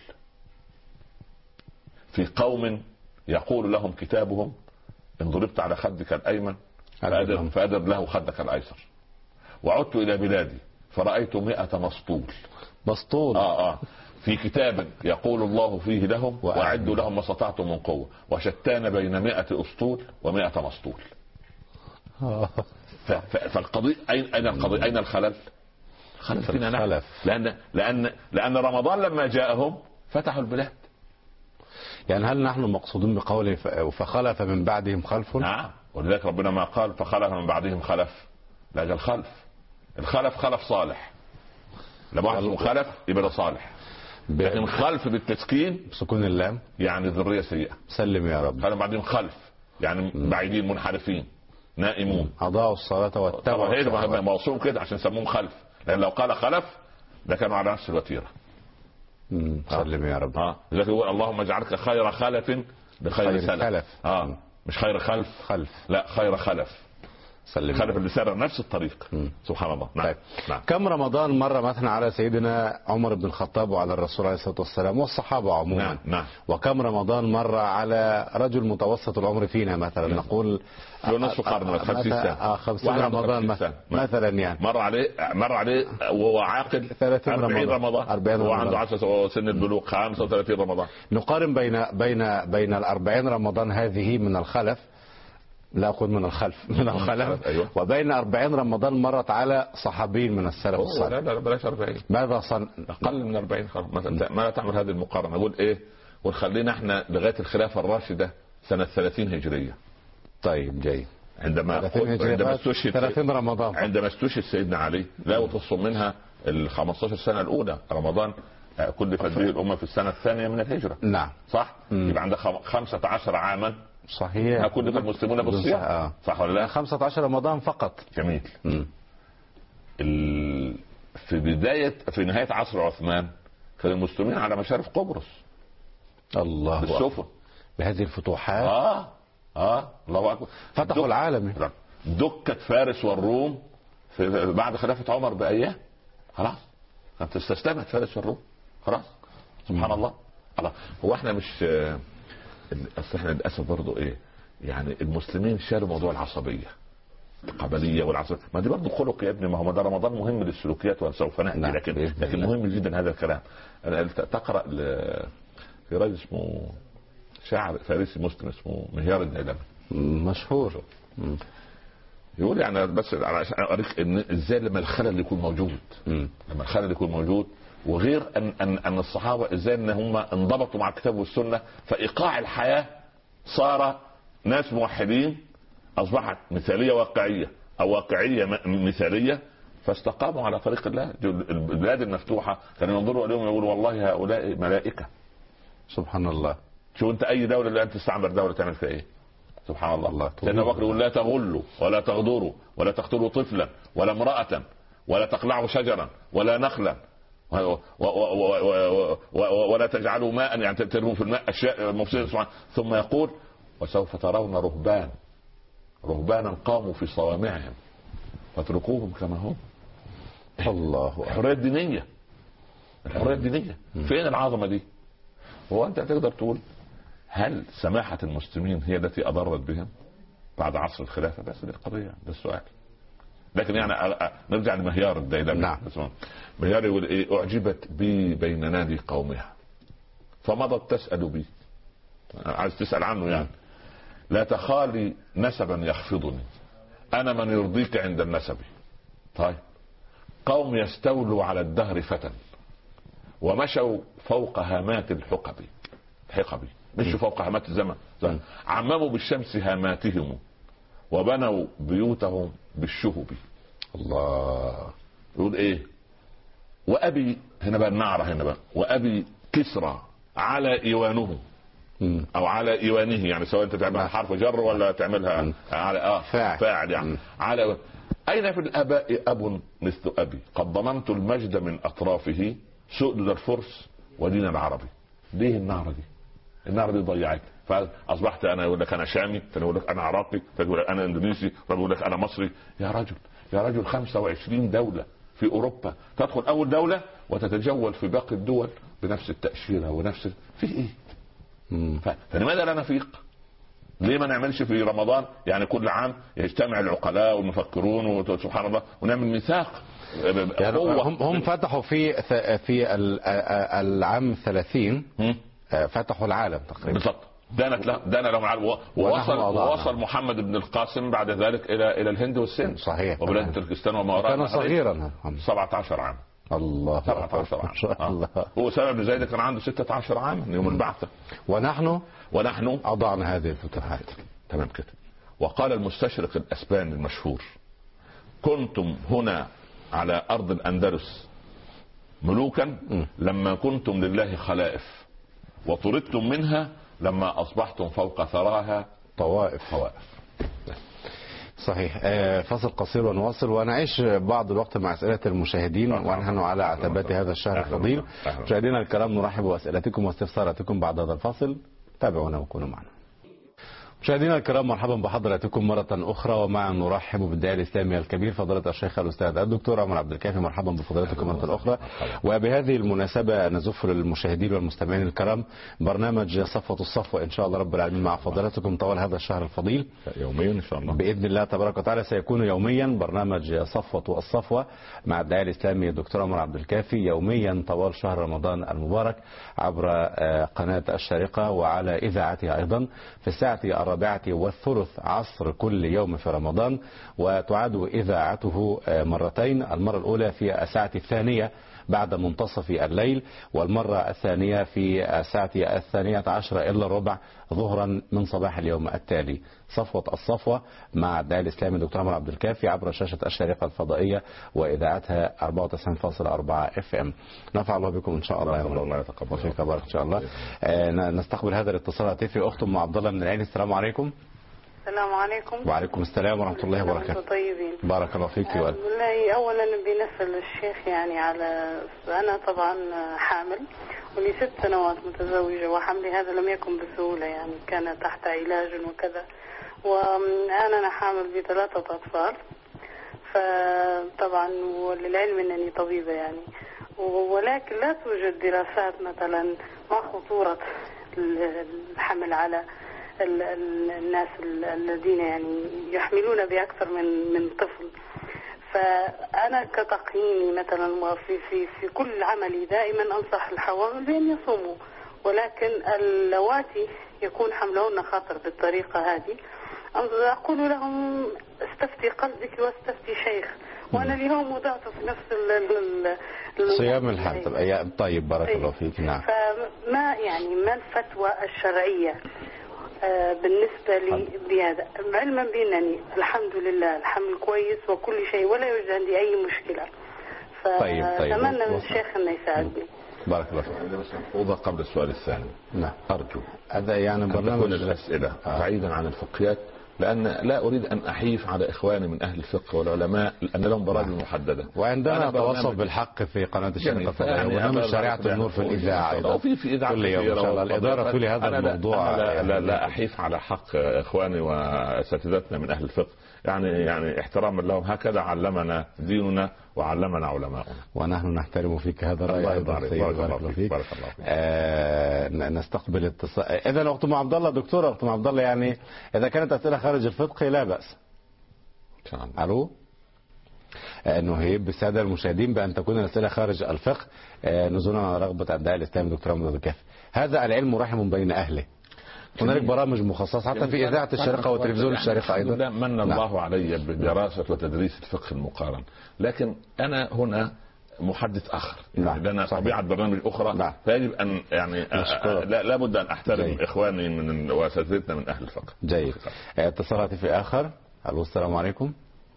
في قوم يقول لهم كتابهم إن ضربت على خدك الأيمن فأدر, فأدر له خدك الأيسر. وعدت إلى بلادي فرأيت مئة مسطول مسطول آه آه في كتاب يقول الله فيه لهم وأعدوا لهم ما استطعتم من قوة، وشتان بين مئة أسطول ومئة مسطول. فالقضية أين أين القضية أين الخلل؟ خلل فينا نحن، لأن لأن لأن رمضان لما جاءهم فتحوا البلاد. يعني هل نحن مقصودين بقوله فخلف من بعدهم خلف؟ نعم، ولذلك ربنا ما قال فخلف من بعدهم خلف، لا قال خلف. الخلف خلف صالح، لما واحد خلف يبقى ده صالح، لكن خلف بالتسكين بسكون اللام يعني ذرية سيئة. سلم يا رب. خلف بعدين خلف يعني بعيدين منحرفين نائمون أضاعوا الصلاة واتبعوا الشهوات. موصوم كده عشان يسموهم خلف، لأن لو قال خلف ده كانوا على نفس الوتيرة. سلم يا رب. اه لذلك يقول اللهم اجعلك خير خلف بخير سلف. خلف. اه مش خير خلف خلف لا خير خلف. سلم خلف اللي سار نفس الطريق. مم. سبحان الله. نعم. طيب. نعم. كم رمضان مر مثلا على سيدنا عمر بن الخطاب وعلى الرسول عليه الصلاة والسلام والصحابة عموما؟ نعم. نعم. وكم رمضان مر على رجل متوسط العمر فينا مثلا؟ نعم. نقول في نصف قرن خمسين سنة. اه خمسين رمضان مثلا. مثلا يعني مر عليه مر عليه وهو عاقل ثلاثين رمضان. رمضان أربعين رمضان وعنده عشرة سن البلوغ خمسة وثلاثين رمضان. نقارن بين بين بين الأربعين رمضان هذه من الخلف، لا أقول من الخلف، من الخلف. أيوة. وبين أربعين رمضان مرت على صحابين من السلف الصالح. لا لا بلاش أربعين. ماذا صن أقل من أربعين خلاص. ما تعمل هذه المقارنة. أقول إيه؟ وخلينا إحنا لغاية الخلافة الراشدة سنة ثلاثين هجرية. طيب جيد. عندما عندما استشهد ثلاثين رمضان عندما استشهد سيدنا علي لا وتصم منها ال خمستاشر سنة الأولى رمضان كل فجر الأمة في السنة الثانية من الهجرة. نعم. صح؟ يبقى عندها خمسة عشر عاما. صحيح. كل المسلمون بالصيام. آه. صح ولا لا؟ خمسة عشر رمضان فقط. جميل. ال... في بداية في نهاية عصر عثمان كان المسلمين على مشارف قبرص. الله بالسفن. بهذه الفتوحات. اه اه الله اكبر. فتحوا العالم. دكت فارس والروم في بعد خلافة عمر بأيام. خلاص كانت استسلمت فارس والروم. خلاص سبحان الله. الله هو احنا مش اصل احنا للاسف برضه ايه يعني المسلمين شالوا موضوع العصبيه القبليه والعصبيه. ما دي برضه خلق يا ابني. ما هو ده رمضان مهم للسلوكيات وسوف ناتي. نعم. لكن لكن مهم جدا هذا الكلام. تقرا في رجل اسمه شاعر فارسي مسلم اسمه مهيار الديلمي مشهور. يقول يعني بس عشان اوريك ان ازاي لما الخلل يكون موجود. مم. لما الخلل يكون موجود وغير ان ان ان الصحابه ازاي ان هم انضبطوا مع الكتاب والسنه فايقاع الحياه صار ناس موحدين اصبحت مثاليه واقعيه او واقعيه مثاليه فاستقاموا على طريق الله. البلاد المفتوحه كانوا ينظروا اليهم يقولوا والله هؤلاء ملائكه. سبحان الله. شو انت اي دوله اللي انت تستعمر دوله تعمل فيها ايه؟ سبحان الله. الله سيدنا ابو بكر يقول لا تغلوا ولا تغدروا ولا تقتلوا طفلا ولا امراه ولا تقلعوا شجرا ولا نخلا ولا تجعلوا ماء يعني ترموا في الماء اشياء مفسده. ثم يقول وسوف ترون رهبان رهبانا قاموا في صوامعهم فاتركوهم كما هم. الله. الحريه الدينيه الحريه الدينيه فين العظمه دي؟ هو انت تقدر تقول هل سماحه المسلمين هي التي اضرت بهم بعد عصر الخلافه؟ بس دي القضيه ده السؤال. لكن يعني نرجع لمهيار الديلمي. نعم. مهيار يقول ايه؟ اعجبت بي بين نادي قومها فمضت تسأل بي. عايز تسأل عنه يعني. لا تخالي نسبا يخفضني انا من يرضيك عند النسب. طيب قوم يستولوا على الدهر فتى ومشوا فوق هامات الحقب حقبي مشوا فوق هامات الزمن. عمموا بالشمس هاماتهم وبنوا بيوتهم بالشهب. الله. يقول ايه؟ وابي هنا بقى النعرة هنا بقى وابي كسرى على ايوانه او على ايوانه يعني سواء انت تعملها حرف جر ولا تعملها مم. على اه فاعل, فاعل يعني مم. على اين في الاباء اب مثل ابي قد ضمنت المجد من اطرافه سؤدد الفرس ودين العربي. ليه النعرة دي؟ النار دي ضيعت. فاصبحت انا يقول لك انا شامي، ثاني يقول لك انا عراقي، ثاني يقول لك انا اندونيسي، رجل يقول لك انا مصري. يا رجل يا رجل خمسة وعشرين دولة في اوروبا، تدخل اول دولة وتتجول في باقي الدول بنفس التأشيرة ونفس في ايه؟ فلماذا لا نفيق؟ ليه ما نعملش في رمضان يعني كل عام يجتمع العقلاء والمفكرون وسبحان الله ونعمل ميثاق؟ يعني هم هم فتحوا في في العام ثلاثين فتحوا العالم تقريبا بالضبط. دانت لا دانا لهم العالم ووصل ووصل محمد بن القاسم بعد ذلك الى الى الهند والسند صحيح وبلاد تركستان وما وراء. كان صغيرا سبعة عشر عام. الله سبعة عشر عام. الله. هو سبب زيد كان عنده ستة عشر عام يوم البعثة. ونحن ونحن أضعنا هذه الفتوحات. تمام كده. وقال المستشرق الأسباني المشهور: كنتم هنا على أرض الأندلس ملوكا لما كنتم لله خلائف، وطردتم منها لما أصبحتم فوق ثراها طوائف. طوائف. صحيح. فاصل قصير ونواصل ونعيش بعض الوقت مع أسئلة المشاهدين ونحن على عتبات هذا الشهر الفضيل. مشاهدينا الكرام نرحب بأسئلتكم واستفساراتكم بعد هذا الفاصل، تابعونا وكونوا معنا. مشاهدينا الكرام مرحبا بحضراتكم مرة أخرى، ومع نرحب بالداعية الإسلامي الكبير فضيلة الشيخ الأستاذ الدكتور عمر عبد الكافي. مرحبا بفضيلتكم مرة أخرى. وبهذه المناسبة نزف للمشاهدين والمستمعين الكرام برنامج صفوة الصفوة إن شاء الله رب العالمين مع فضيلتكم طوال هذا الشهر الفضيل يوميا إن شاء الله بإذن الله تبارك وتعالى. سيكون يوميا برنامج صفوة الصفوة مع الداعية الإسلامي الدكتور عمر عبد الكافي يوميا طوال شهر رمضان المبارك عبر قناة الشارقة وعلى إذاعتها أيضا في الساعة الرابعة والثلث عصر كل يوم في رمضان، وتعاد إذاعته مرتين، المرة الأولى في الساعة الثانية بعد منتصف الليل، والمرة الثانية في الساعة الثانية عشر إلا ربع ظهرا من صباح اليوم التالي. صفوة الصفوة مع الداعية الإسلامي الدكتور عمر عبد الكافي عبر شاشة الشارقة الفضائية وإذاعتها أربعة وتسعين فاصلة أربعة اف ام. نفع الله بكم إن شاء الله. الله يتقبل فيك بارك إن شاء الله. آه نستقبل هذا الاتصال الهاتفي. أخت أم عبد الله من العين. السلام عليكم. السلام عليكم. وعليكم السلام ورحمة الله وبركاته. طيبين. بارك الله فيك. أه والله أولا بنسأل الشيخ يعني على أنا طبعا حامل ولي ست سنوات متزوجة، وحملي هذا لم يكن بسهولة يعني كان تحت علاج وكذا، وأنا أنا حامل بثلاثة أطفال، فطبعا وللعلم أنني طبيبة يعني، ولكن لا توجد دراسات مثلا ما خطورة الحمل على الناس الذين يعني يحملون بأكثر من من طفل. فأنا كتقييمي مثلا وفي في في كل عملي دائما أنصح الحوامل بأن يصوموا، ولكن اللواتي يكون حملهن خطر بالطريقة هذه أقول لهم استفتي قلبك واستفتي شيخ، وأنا اليوم وضعت في نفس صيام الحمل. طيب بارك الله فيك. نعم. فما يعني ما الفتوى الشرعية بالنسبة لي بهذا، علما بأنني الحمد لله الحمل كويس وكل شيء ولا يوجد عندي أي مشكلة، فأتمنى من الشيخ أنه يساعدني. بارك الله فيك. أوضح قبل السؤال الثاني. نعم. أرجو هذا يعني برنامج الأسئلة آه. بعيدا عن الفقهيات، لأن لا أريد أن أحيف على إخواني من أهل الفقه والعلماء لأن لهم برامج محددة، وعندنا نتواصل بالحق في قناة الشارقة الفضائية وبرنامج شريعة النور في الإذاعة أيضا وفي في إذاعة كل يوم إن شاء الله. الإدارة في هذا الموضوع لا, لا, لا, لا أحيف على حق إخواني وأساتذتنا من أهل الفقه، يعني يعني احتراما لهم، هكذا علمنا ديننا وعلمنا علماؤنا، ونحن نحترم فيك هذا الرأي. الله يرضى عليك. بارك الله فيك. بارك الله فيك. آه نستقبل اتصال. إذا أخت أم عبد الله دكتورة أخت أم عبد الله، يعني إذا كانت أسئلة خارج الفقه لا بأس. ألو نهيب بالسادة المشاهدين بأن تكون الأسئلة خارج الفقه نزولا على رغبة الداعية الإسلامي الدكتور عمر عبد الكافي. هذا العلم رحم بين أهله. هنالك برامج مخصصة حتى في إذاعة الشارقة وتلفزيون الشارقة أيضا. من الله علي بدراسة وتدريس الفقه المقارن، لكن أنا هنا محدث آخر يعني لنا طبيعة برنامج أخرى، فيجب أن يعني لا لابد أن أحترم جيد. إخواني من وأساتذتنا من أهل الفقه. جيد. اتصالات في آخر. ألو السلام عليكم.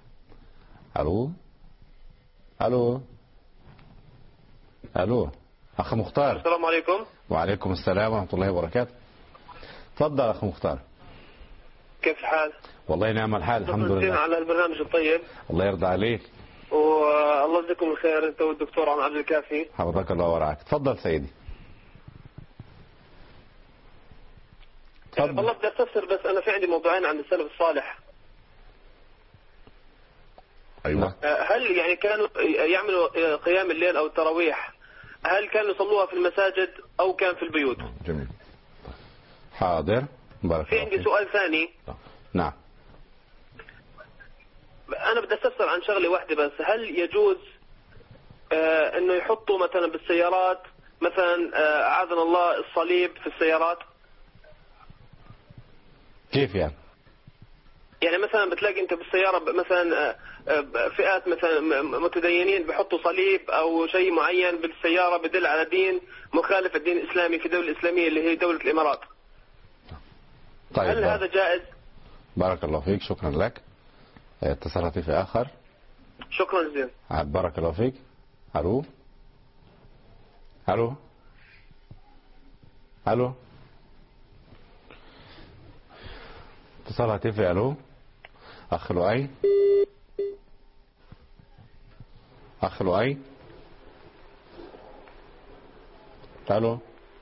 ألو ألو ألو أخ مختار. السلام عليكم. وعليكم السلام ورحمة الله وبركاته. تفضل أخ مختار. كيف الحال؟ والله نعم الحال الحمد لله. على البرنامج الطيب. الله يرضى عليك. والله يجزيكم الخير انت والدكتور عمر عبد الكافي. حفظك الله ورعاك. تفضل سيدي. والله بدي استفسر، بس انا في عندي موضوعين عن السلف الصالح. ايوه. هل يعني كانوا يعملوا قيام الليل او التراويح، هل كانوا يصلوها في المساجد او كان في البيوت؟ جميل. حاضر. بارك في عندي سؤال ثاني. نعم. انا بدي استفسر عن شغله واحده بس، هل يجوز آه انه يحطوا مثلا بالسيارات مثلا آه اعاذنا الله الصليب في السيارات؟ كيف يعني؟ يعني مثلا بتلاقي انت بالسياره مثلا فئات مثلا متدينين بحطوا صليب او شيء معين بالسياره بدل على دين مخالف الدين الاسلامي في دوله اسلاميه اللي هي دوله الامارات. طيب هل هذا جائز؟ بارك الله فيك، شكرا لك. اتصل هاتفي اخر. شكرا جزيلا. بارك الله فيك. الو الو الو اتصال هاتفي. الو اخ لؤي. اخ لؤي. الو.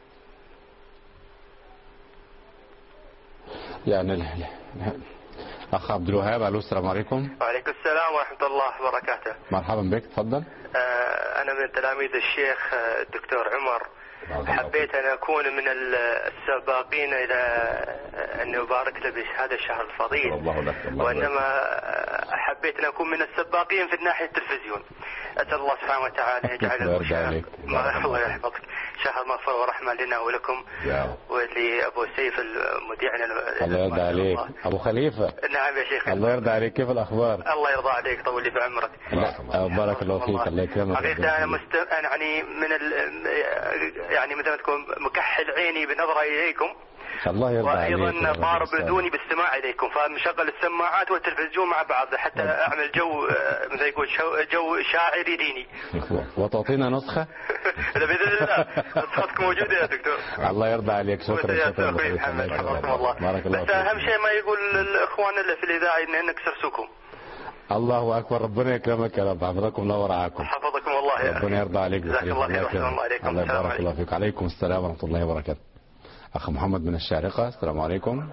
يعني ال... اخ عبد الوهاب. الو السلام عليكم. وعليكم السلام ورحمة الله وبركاته. مرحبا بك، تفضل. آه انا من تلاميذ الشيخ الدكتور عمر. حبيت أن أكون من السابقين إلى أن أبارك له بهذا الشهر الفضيل، الله لك. الله وإنما حبيت أن أكون من السباقين في ناحية التلفزيون. أسأل الله سبحانه وتعالى يجعل شهر الله يحفظك شهر مغفرة ورحمة لنا ولكم ولأبو سيف المذيعنا. الله يرضى عليك أبو خليفة. نعم يا شيخ. الله يرضى عليك، كيف الأخبار؟ الله يرضى عليك، طول لي بعمرك. بارك الله فيك. الله يكرمك. حقيقة أنا مست... أنا يعني من ال... يعني مثل ما تكون مكحل عيني بنظرة إليكم. الله يرضى عليك. وأيضا طارب بدوني باستماع إليكم، فمشغل السماعات والتلفزيون مع بعض حتى أعمل جو مثل يقول جو شاعري ديني. وتعطينا نسخة؟ لا بإذن الله نسختكم موجودة يا دكتور. الله يرضى عليك. شكرا شكرا. بارك الله. بس أهم شيء ما يقول الإخوان اللي في الإذاعة إن نكسر سوكم. الله أكبر. ربنا يكرمك يا رب. حفظكم الله ورعاكم. حفظكم الله يا ربنا يرضى عليك. جزاك الله خير. السلام عليكم. الله يبارك الله فيك. عليكم السلام ورحمة الله وبركاته. أخ محمد من الشارقة. السلام عليكم.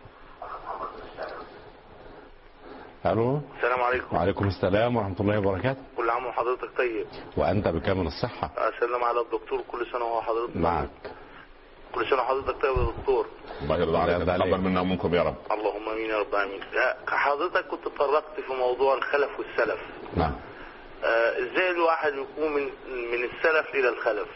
ألو. السلام عليكم. وعليكم السلام ورحمة الله وبركاته. كل عام وحضرتك طيب. وأنت بكامل الصحة. أسلم على الدكتور، كل سنة وهو حضرتك معك. كل سنة وحضرتك طيب يا دكتور. الله يرضى عليك. تقبل منا ومنكم يا رب. اللهم امين يا رب العالمين. حضرتك كنت تطرقت في موضوع الخلف والسلف. نعم. آه ازاي الواحد يكون من من السلف الى الخلف؟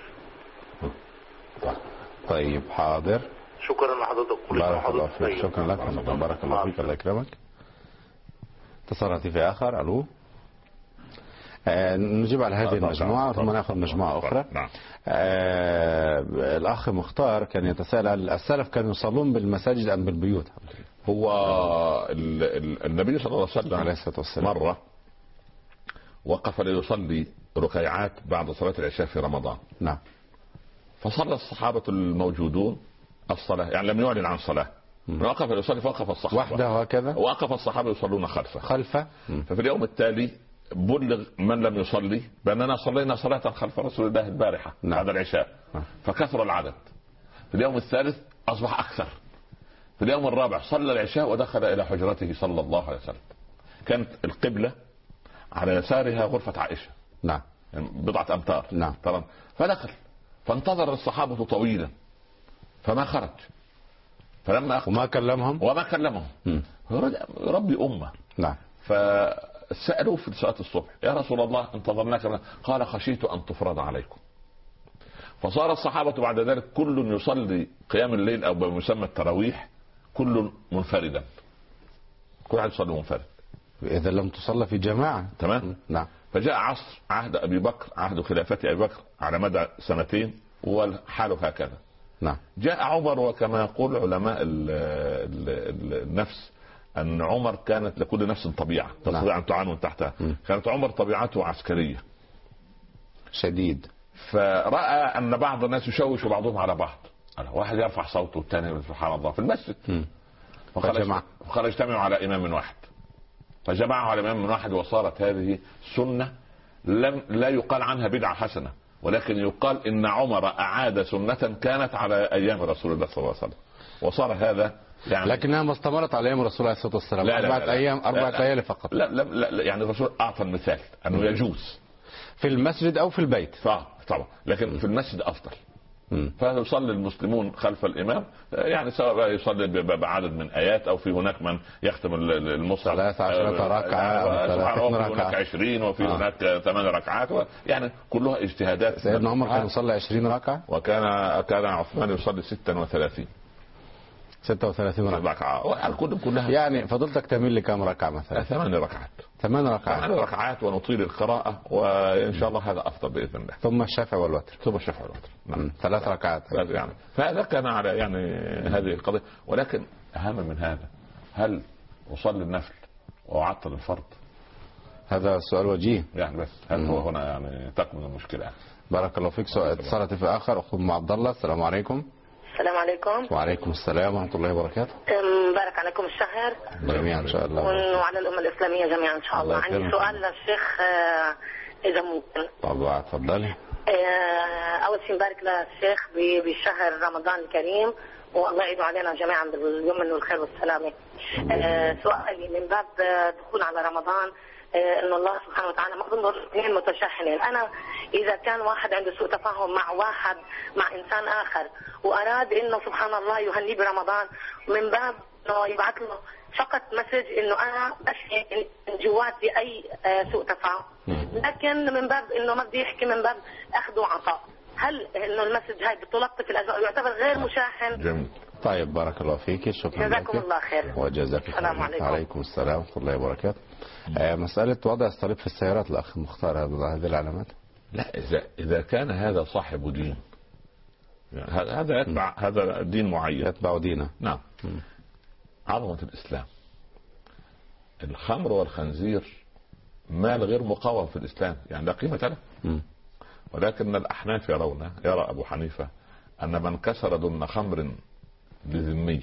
طيب حاضر. شكرا لحضرتك. كل سنة وحضرتك طيب. شكرا لك. بارك الله فيك. الله يكرمك. اتصال في آخر. ألو. آه نجيب على هذه المجموعة ثم نأخذ مجموعة أخرى. نعم. آه الأخ مختار كان يتساءل، السلف كانوا يصلون بالمساجد أم بالبيوت؟ هو ال ال النبي صلى الله عليه وسلم عليه الصلاة والسلام مرة وقف ليصلي ركيعات بعد صلاة العشاء في رمضان. نعم. فصلى الصحابة الموجودون الصلاة، يعني لم يعلن عن صلاة، وقف يصلي فوقف الصحابة وحده هكذا، وقف الصحابة يصلون خلفه خلفه. ففي اليوم التالي بلغ من لم يصلي بأننا صلينا صلاة خلف رسول الله البارحة نعم. بعد العشاء. فكثر العدد. في اليوم الثالث أصبح أكثر. في اليوم الرابع صلى العشاء ودخل إلى حجرته صلى الله عليه وسلم. كانت القبلة على يسارها غرفة عائشة. نعم. يعني بضعة أمتار. نعم. طبعا. فدخل فانتظر الصحابة طويلا فما خرج. فلما أخذ وما كلمهم وما كلمهم ربي أمة. نعم. فسألوه في صلاة الصبح يا رسول الله انتظرناك، قال خشيت أن تفرض عليكم. فصار الصحابة بعد ذلك كل يصلي قيام الليل أو بمسمى التراويح كل منفردا، كل واحد يصلي منفرد. إذا لم تصلى في جماعة. تمام. نعم. فجاء عصر عهد أبي بكر، عهد خلافة أبي بكر على مدى سنتين والحال هكذا. نعم. جاء عمر، وكما يقول علماء ال ال ال النفس أن عمر كانت لكل نفس طبيعة تستطيع أن تعانون تحتها. م. كانت عمر طبيعته عسكرية شديد، فرأى أن بعض الناس يشوش بعضهم على بعض، واحد يرفع صوته والثاني سبحان الله في المسجد. فقال اجتمعوا على إمام واحد، فجمعوا على إمام واحد، وصارت هذه سنة لم لا يقال عنها بدعة حسنة، ولكن يقال إن عمر أعاد سنة كانت على أيام رسول الله صلى الله عليه وسلم، وصار هذا يعني لكنها ما استمرت على أيام الرسول عليه الصلاة والسلام. لا لا أربعة لا لا أيام أربعة ليالي فقط. لا, لا لا لا يعني الرسول أعطى المثال أنه يجوز في المسجد أو في البيت. طبعا، لكن في المسجد أفضل. فيصلي المسلمون خلف الإمام، يعني سواء يصلي بعدد من آيات أو في هناك من يختم المصحف ثلاث عشرة ركعة أو ثلاثين ركعة، هناك عشرين وفي آه. هناك ثمان ركعات، يعني كلها اجتهادات. سيدنا عمر كان يصلي عشرين ركعة، وكان كان عثمان يصلي ستة وثلاثين ستة وثلاثين ركعة. الكتب كلها. يعني فضلتك تميل لكم ركعة مثلا؟ ثمان ركعات. ثمان ركعات. ثمان ركعات ونطيل القراءة، وإن شاء الله هذا أفضل بإذن الله. ثم الشفع والوتر. ثم الشفع والوتر. نعم. ثلاث ركعات. يعني فهذا كان على يعني هذه القضية، ولكن أهم من هذا، هل أصلي النفل وأعطل الفرض؟ هذا سؤال وجيه يعني، بس هل هو هنا يعني تكمن المشكلة؟ بارك الله فيك. سؤال اتصلت في آخر أخو أم عبد الله. السلام عليكم. السلام عليكم. وعليكم السلام ورحمة الله وبركاته. مبارك عليكم الشهر جميعا إن شاء الله، وعلى الأمة الإسلامية جميعا إن شاء الله. عندي سؤال للشيخ إذا ممكن. طبعا تفضلي. أول شيء نبارك للشيخ بشهر رمضان الكريم، والله يعيد علينا جميعا باليمن والخير والسلامة. سؤالي من باب دخول على رمضان، إنه الله سبحانه وتعالى ما بنظر اثنين متشاحنين. أنا إذا كان واحد عنده سوء تفاهم مع واحد مع إنسان آخر وأراد إنه سبحان الله يهنيه برمضان، من باب إنه يبعث له فقط مسج إنه أنا أشعر جواتي أي سوء تفاهم، لكن من باب إنه ما بدي يحكي من باب أخذ وعطاء، هل إنه المسج هاي بتلطف الأجواء يعتبر غير مشاحن؟ جميل. طيب بارك الله فيك، شكرا. جزاكم الله خير. وجزاك السلام عليكم. عليكم السلام ورحمة الله وبركاته. آه مسألة وضع الصليب في السيارات، الأخ مختار، هذه العلامات؟ لا، إذا إذا كان هذا صاحب دين، يعني هذا يتبع هذا دين معين، يتبع دينه. نعم. م. عظمة الإسلام، الخمر والخنزير مال غير مقاوم في الإسلام، يعني لا قيمة له. م. ولكن الأحناف يرون، يرى أبو حنيفة أن من كسر دون خمر بذمي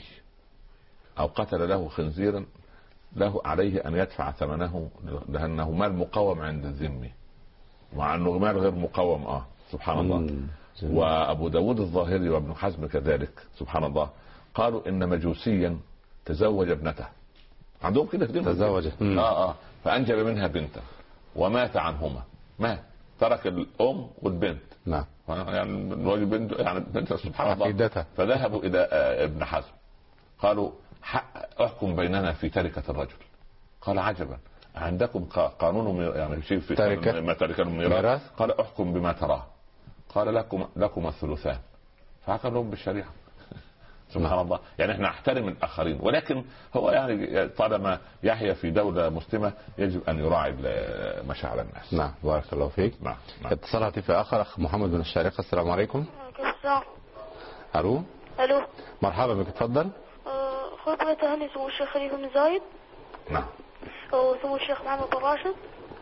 أو قتل له خنزيرا له عليه أن يدفع ثمنه، لأنه مال مقاوم عند الذمي، مع أنه مال غير مقاوم. آه سبحان الله. وأبو داود الظاهري وابن حزم كذلك سبحان الله قالوا إن مجوسيا تزوج ابنته، عندهم كده كده تزوج آه آه فأنجب منها بنته ومات عنهما، مات ترك الأم والبنت. نعم. يعني الواجب بنت، يعني بنت سبحان الله. عقيدتها. فذهبوا إلى ابن حزم قالوا احكم بيننا في تركة الرجل. قال عجبا، عندكم قانون يعني شيء في تركة ما ترك الميراث؟ قال احكم بما تراه. قال لكم لكم الثلثان، فحكم لهم بالشريعة. سبحان الله. يعني احنا نحترم الآخرين، ولكن هو يعني طالما يحيا في دولة مسلمة يجب أن يراعي مشاعر الناس. نعم بارك الله فيك. نعم. اتصلت في آخر أخ محمد بن الشارقة. السلام عليكم. السلام. ألو. ألو. مرحبا بك، تفضل. أخوي بغيت أهني سمو الشيخ خليفة بن زايد. نعم. وسمو الشيخ محمد بن راشد.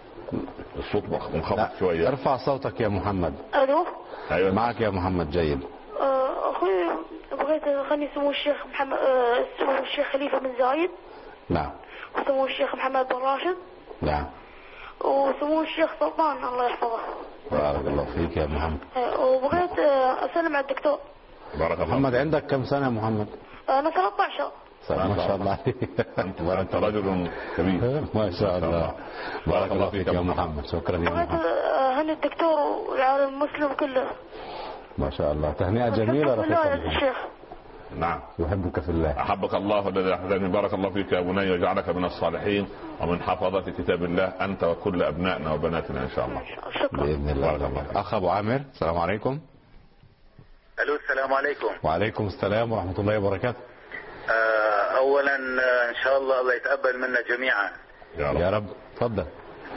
الصوت منخفض شوية. ارفع صوتك يا محمد. ألو. أيوة. معك يا محمد. جيد. أخوي بغيت أغني سمو الشيخ محمد سمو الشيخ خليفة بن زايد. نعم. وسمو الشيخ محمد بن راشد. نعم. وسمو الشيخ سلطان الله يحفظه. بارك الله فيك يا محمد. وبغيت أسلم على الدكتور. بارك الله. محمد عندك كم سنة يا محمد؟ أنا ثلاثة عشر. ما شاء الله عليك. أنت رجل كبير. ما شاء الله. بارك الله فيك يا محمد. شكرا يا محمد. بغيت أهني الدكتور والعالم المسلم كله. ما شاء الله، تهنئة جميلة رفيقة. الشيخ. نعم. يحبك في الله. أحبك الله الذي أحببني. بارك الله فيك يا بني، وجعلك من الصالحين ومن حفظة كتاب الله أنت وكل أبنائنا وبناتنا إن شاء الله. شكرا. بإذن الله. أخ أبو عامر. السلام عليكم. ألو. السلام عليكم. وعليكم السلام ورحمة الله وبركاته. آه أولا إن شاء الله الله يتقبل منا جميعا يا رب. يا رب. تفضل.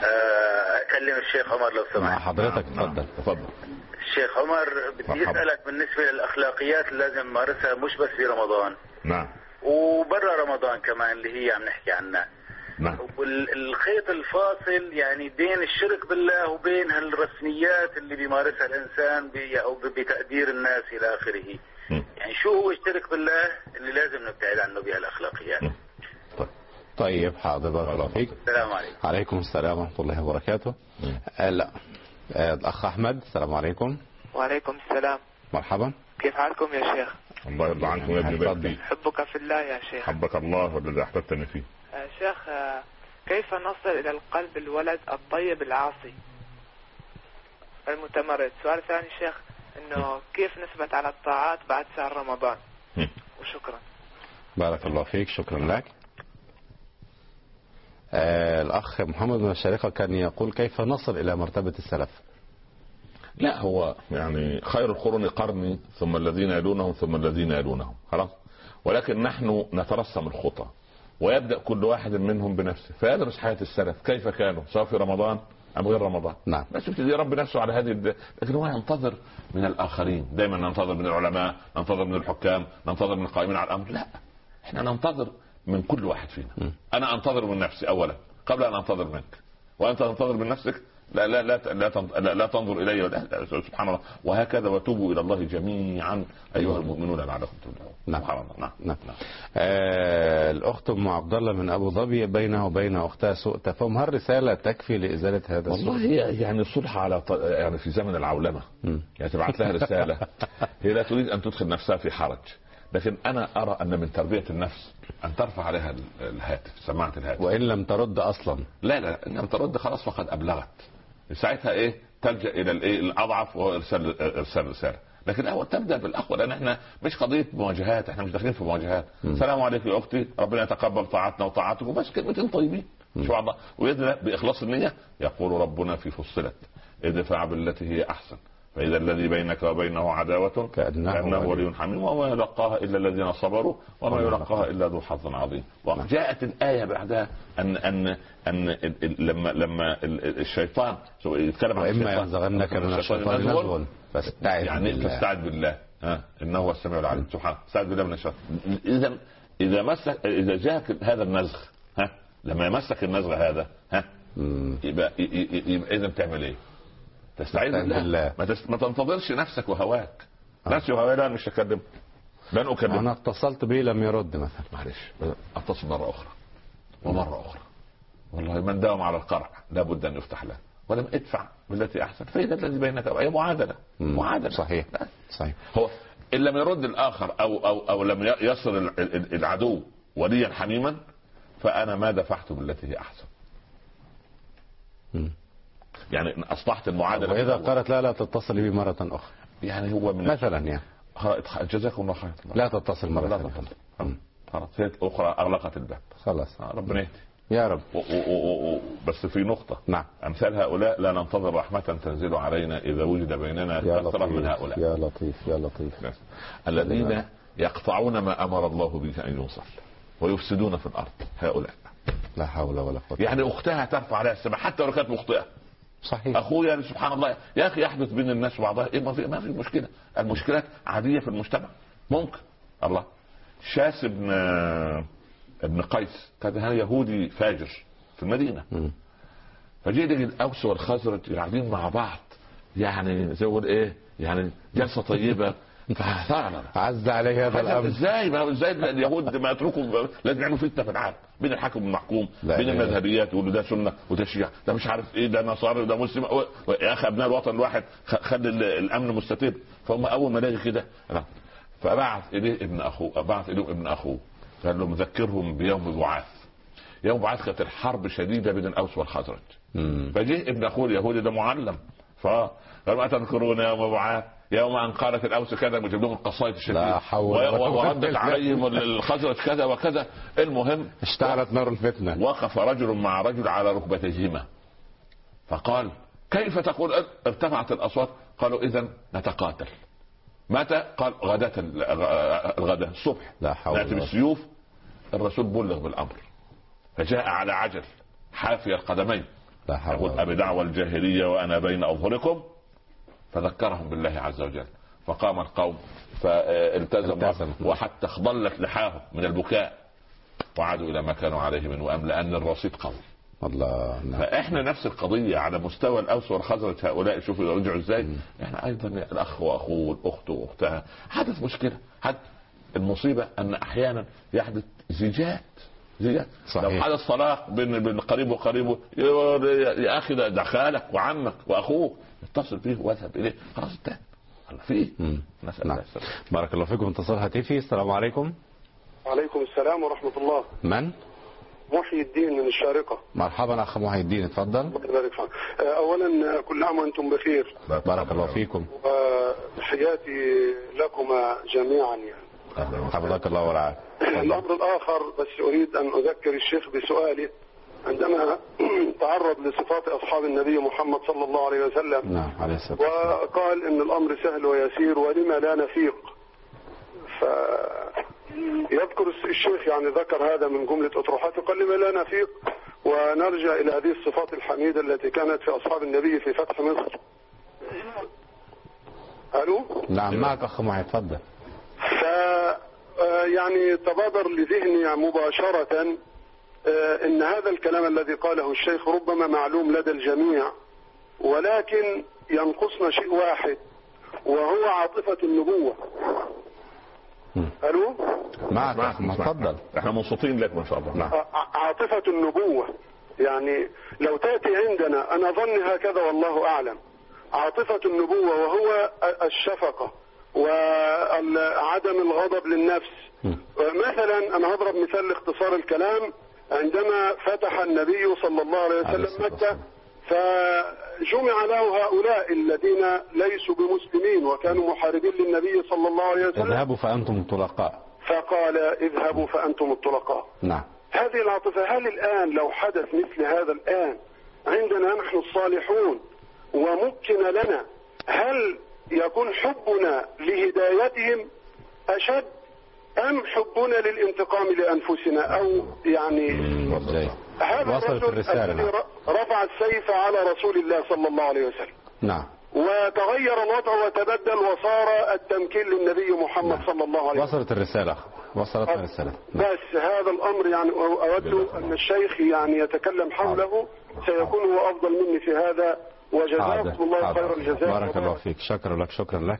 آه أكلم الشيخ عمر لو سمحت. مع حضرتك. تفضل. تفضل. الشيخ عمر بدي أسألك بالنسبة للأخلاقيات اللي لازم نمارسها مش بس في رمضان. نعم. وبرا رمضان كمان اللي هي عم نحكي عنها. نعم. والخيط الفاصل يعني بين الشرك بالله وبين هالرسميات اللي بيمارسها الإنسان بي أو بتقدير الناس إلى آخره. م. يعني شو هو الشرك بالله اللي لازم نبتعد عنه بهالأخلاقيات؟ م. طيب حاضر. بارك الله فيك. السلام عليكم. عليكم السلام ورحمة الله وبركاته. آه لا الأخ أحمد، السلام عليكم. وعليكم السلام. مرحبا، كيف حالكم يا شيخ؟ الله يرضى عنكم يا ابن بلدي. حبك في الله يا شيخ. حبك الله والذي احببتني فيه. آه شيخ، آه كيف نصل إلى القلب الولد الطيب العاصي المتمرد؟ سؤال ثاني شيخ، إنه كيف نثبت على الطاعات بعد شهر رمضان؟ وشكرا. بارك الله فيك، شكرا لك. آه الأخ محمد من الشارقة كان يقول كيف نصل إلى مرتبة السلف؟ لا، هو يعني خير القرون قرني ثم الذين يلونهم ثم الذين يلونهم، خلاص. ولكن نحن نترسم الخطى ويبدأ كل واحد منهم بنفسه فيدرس حياة السلف كيف كانوا سواء في رمضان أم غير رمضان. نعم. بس يبتدي رب نفسه على هذه الد... لكن هو ينتظر من الآخرين، دائما ننتظر من العلماء، ننتظر من الحكام، ننتظر من القائمين على الأمر. لا، احنا ننتظر من كل واحد فينا. م. أنا أنتظر من نفسي أولا قبل أن أنتظر منك، وأنت تنتظر من نفسك. لا لا لا لا, لا, لا تنظر إلي. لا لا سبحان الله. وهكذا وتوبوا إلى الله جميعا أيها المؤمنون لعلكم تفلحون. نعم. سبحان الله. نعم. نعم. نعم. آه الأخت أم عبد الله من أبو ظبي بينها وبين أختها سوء تفاهم، هل رسالة تكفي لإزالة هذا السوء؟ والله هي يعني الصلح على ط... يعني في زمن العولمة م. يعني تبعت لها رسالة هي لا تريد أن تدخل نفسها في حرج، لكن أنا أرى أن من تربية النفس أن ترفع عليها الهاتف، سماعة الهاتف، وإن لم ترد أصلا. لا لا، إن لم ترد خلاص فقد أبلغت. ساعتها ايه تلجأ الى الايه الاضعف وارسال ارسال رساله. لكن اول تبدا بالاقوى، لان احنا مش قضيه مواجهات، احنا مش داخلين في مواجهات. السلام عليكم يا اختي، ربنا يتقبل طاعتنا وطاعتكم، بس كلمتين طيبين شو الله، ويدنا باخلاص النيه. يقول ربنا في فصلت ادفع بالتي هي احسن فاذا الذي بينك وبينه عداوه كانه, كأنه ولي حميم وما يلقاها الا الذين صبروا وما يلقاها الا ذو حظ عظيم. وجاءت الايه بعدها ان ان ان لما لما الشيطان يتكلم عن واما ينزغنك من الشيطان نزغ فاستعذ يعني بالله. فاستعذ بالله ها انه هو السميع العليم سبحانه. استعذ بالله من الشيطان. اذا اذا مسك اذا جاءك هذا النزغ، ها لما يمسك النزغ هذا، ها يبقى يبقى اذا تعمل ايه؟ تستعيذ بالله. ما, تست... ما تنتظرش نفسك وهواك. آه. نفسي وهواي لا مش هكلم، لن اكلم. انا اتصلت به لم يرد مثلا، معلش اتصل مره اخرى ومره اخرى. والله من داوم على القرع لابد ان يفتح له، ولم ادفع بالتي احسن فاذا الذي بينك وهي معادله. معادله صحيح. لا. صحيح. هو ان لم يرد الاخر او او او لم يصل العدو وليا حميما فانا ما دفعت بالتي هي احسن. م. يعني اصبحت المعادله. واذا قالت لا لا تتصل بي مره اخرى، يعني هو من مثلا يعني جزاكم الله خير لا تتصل مره ثانيه خلاص هي اخرى اغلقت الباب خلاص. ربنا يهدي يا رب. و و و بس في نقطه. نعم. امثال هؤلاء لا ننتظر رحمه تنزل علينا اذا وجد بيننا كثره من هؤلاء. يا لطيف يا لطيف. الذين يقطعون ما امر الله به ان يوصل ويفسدون في الارض، هؤلاء لا حول ولا قوه. يعني اختها ترفع عليها السماء حتى لو كانت مخطئه. صحيح. اخويا سبحان الله يا اخي يحدث بين الناس وبعضها إيه ما في ما في مشكله، المشكلات عاديه في المجتمع ممكن. الله شاس ابن ابن قيس كان يهودي فاجر في المدينه، فجاء الاوس والخزرج قاعدين مع بعض يعني زي ما ايه يعني جلسه طيبه فثار عز عليه هذا الامر. ازاي ما ازاي اليهود ما يتركوا لازم يعملوا فتنه في العالم بين الحاكم والمحكوم، بين المذهبيات يقولوا ده سنه وتشيع، ده مش عارف ايه، ده نصارى وده مسلم. يا اخي ابناء الوطن الواحد خلي الامن مستتب. فهم اول ما لقي كده فبعث اليه ابن اخوه، بعث اليه ابن اخوه قال لهم ذكرهم بيوم بعاث. يوم بعاث كانت الحرب شديده بين الاوس والخزرج. فجه ابن اخوه اليهودي ده معلم فقال ما تذكرون يوم بعاث يوم ان قالت الاوس كذا، وجاب لهم القصائد الشديده وردت عليهم الخزرج كذا وكذا. المهم اشتعلت نار الفتنه. وقف رجل مع رجل على ركبتيهما فقال كيف تقول؟ ارتفعت الاصوات. قالوا اذا نتقاتل. متى؟ قال غداة الغداء الصبح نأتي بالسيوف. الرسول بلغ بالامر فجاء على عجل حافي القدمين يقول ابي دعوى الجاهليه وانا بين اظهركم، فذكرهم بالله عز وجل فقام القوم فالتزموا وحتى اخضلت لحاهم من البكاء وعادوا الى ما كانوا عليه من وأم، لان الرصيد قوي. الله. فاحنا نفس القضيه على مستوى الاوس والخزرج. هؤلاء شوفوا رجعوا ازاي. م. احنا ايضا الاخ واخوه والاخت واختها حدث مشكله. حد المصيبه ان احيانا يحدث زيجات زيادة. لو حدث صلاح بين بين قريب وقريبه، يا اخي ده خالك وعمك واخوك، اتصل فيه واذهب اليه، خلاص انتهى فيه. نعم. بارك الله فيكم. اتصال هاتفي. السلام عليكم. وعليكم السلام ورحمة الله. من؟ محي الدين من الشارقة. مرحبا أخ محي الدين، اتفضل. الله يبارك فيك. أولا كل عام وأنتم بخير. بارك الله فيكم. وتحياتي لكما جميعا يعني. حفظك الله ورعاك. الأمر الآخر بس أريد أن أذكر الشيخ بسؤالي، عندما تعرض لصفات أصحاب النبي محمد صلى الله عليه وسلم. نعم عليه الصلاة والسلام. وقال إن الأمر سهل ويسير ولما لا نفيق. ف يذكر الشيخ يعني ذكر هذا من جملة أطروحاته، قال لما لا نفيق، ونرجع إلى هذه الصفات الحميدة التي كانت في أصحاب النبي في فتح مصر. ألو؟ نعم معك أخ معي، تفضل. ف يعني تبادر لذهني مباشرة إن هذا الكلام الذي قاله الشيخ ربما معلوم لدى الجميع، ولكن ينقصنا شيء واحد وهو عاطفة النبوة. ألو؟ معك أخ، تفضل. احنا مبسوطين لك ما شاء الله. نعم. عاطفة النبوة يعني لو تأتي عندنا، أنا ظني هكذا والله أعلم، عاطفة النبوة وهو الشفقة وعدم الغضب للنفس. مثلا أنا هضرب مثال لاختصار الكلام، عندما فتح النبي صلى الله عليه وسلم مكة، فجمع له هؤلاء الذين ليسوا بمسلمين وكانوا محاربين للنبي صلى الله عليه وسلم، اذهبوا فأنتم الطلقاء، فقال اذهبوا فأنتم الطلقاء. نعم. هذه العاطفة، هل الآن لو حدث مثل هذا الآن عندنا نحن الصالحون وممكن لنا، هل يكون حبنا لهدايتهم أشد أم حبنا للانتقام لأنفسنا؟ أو يعني هذا الرجل الذي رفع السيف على رسول الله صلى الله عليه وسلم، نعم، وتغير الوضع وتبدل وصار التمكين للنبي محمد نعم. صلى الله عليه وسلم. وصلت الرسالة، وصلت الرسالة. بس هذا الأمر يعني أود أن الشيخ يعني يتكلم حوله، سيكون هو أفضل مني في هذا، وجزاكم الله خير الجزاء. بارك الله فيك، شكرا لك، شكرا لك.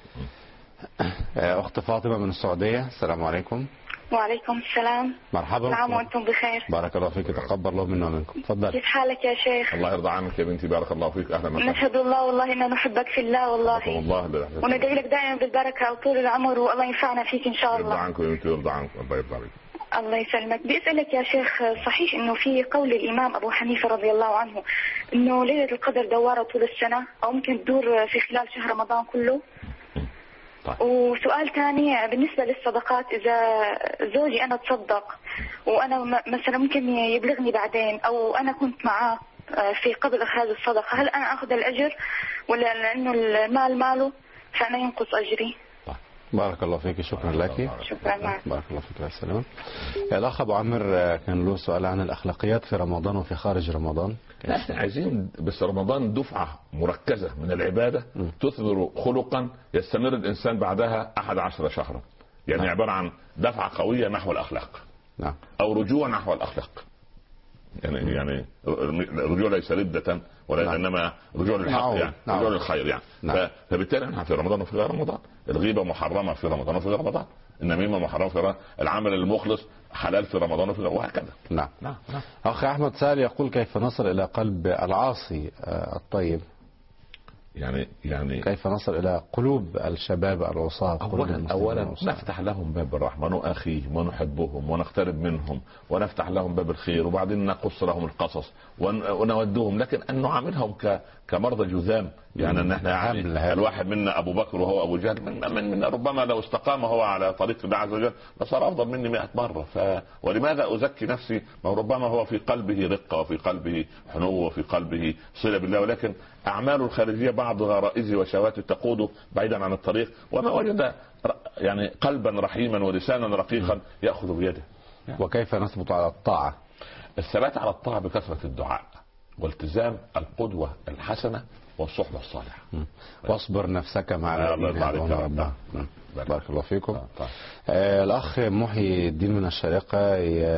أخت فاطمة من السعودية، السلام عليكم. وعليكم السلام. مرحبا. كل عام وأنتم بخير. بارك الله فيك، تقبل الله منا ومنكم. تفضل. كيف حالك يا شيخ؟ الله يرضى عنك يا بنتي، بارك الله فيك. أهلا وسهلا. نشهد الله والله إننا نحبك في الله والله. الله وندعي لك دائما بالبركة وطول العمر، والله ينفعنا فيك إن شاء الله. يرضى عنك يا بنتي، يرضى عنك، الله يرضى عليك. الله يسلمك. بيسألك يا شيخ، صحيح إنه في قول الإمام أبو حنيفة رضي الله عنه إنه ليلة القدر دوارة طول السنة، أو ممكن تدور في خلال شهر رمضان كله؟ طيب. وسؤال ثاني بالنسبة للصدقات، إذا زوجي أنا تصدق وأنا مثلا ممكن يبلغني بعدين، أو أنا كنت معاه في قبل أخذ الصدقة، هل أنا أخذ الأجر ولا لأنه المال ماله فأنا ينقص أجري؟ بارك الله فيك، شكرا لك. شكرا معك. بارك الله فيك. السلام. الأخ أبو عمر كان له سؤال عن الأخلاقيات في رمضان وفي خارج رمضان. احنا عايزين بس رمضان دفعة مركزة من العبادة م. تثمر خلقا يستمر الإنسان بعدها أحد عشر شهرا، يعني نعم. عبارة عن دفعة قوية نحو الأخلاق، نعم. أو رجوع نحو الأخلاق، يعني يعني رجوع ليس ردة ولا نعم. انما رجوع للحق نعم. يعني نعم. رجوع للخير يعني نعم. فبالتالي احنا في رمضان وفي غير رمضان، الغيبة محرمة في رمضان وفي غير رمضان، النميمة محرمة في رمضان، العمل المخلص حلال في رمضان وفي غير، وهكذا. نعم. نعم. نعم. أخي أحمد سال يقول كيف نصل إلى قلب العاصي الطيب؟ يعني يعني كيف نصل إلى قلوب الشباب العصاة؟ أولا أولا نفتح لهم باب الرحمة، نؤاخيهم ونحبهم ونقترب منهم ونفتح لهم باب الخير، وبعدين نقص لهم القصص ونودهم، لكن أن نعاملهم كمرضى جذام، يعني أن احنا يعني الواحد منا أبو بكر وهو أبو جهل، من, من, من ربما لو استقام هو على طريق الله عز وجل لصار أفضل مني مئة مرة. ف ولماذا أزكي نفسي؟ ما ربما هو في قلبه رقة وفي قلبه حنو وفي قلبه صلة بالله، ولكن أعماله الخارجية بعض غرائزه وشهواته تقوده بعيدا عن الطريق، وما وجد يعني قلبا رحيما ولسانا رقيقا يأخذ بيده. وكيف نثبت على الطاعة؟ الثبات على الطاعة بكثرة الدعاء والتزام القدوة الحسنة والصحبة الصالحة. واصبر نفسك مع الذين يدعون ربهم. بارك الله فيكم. آه الأخ محي الدين من الشارقة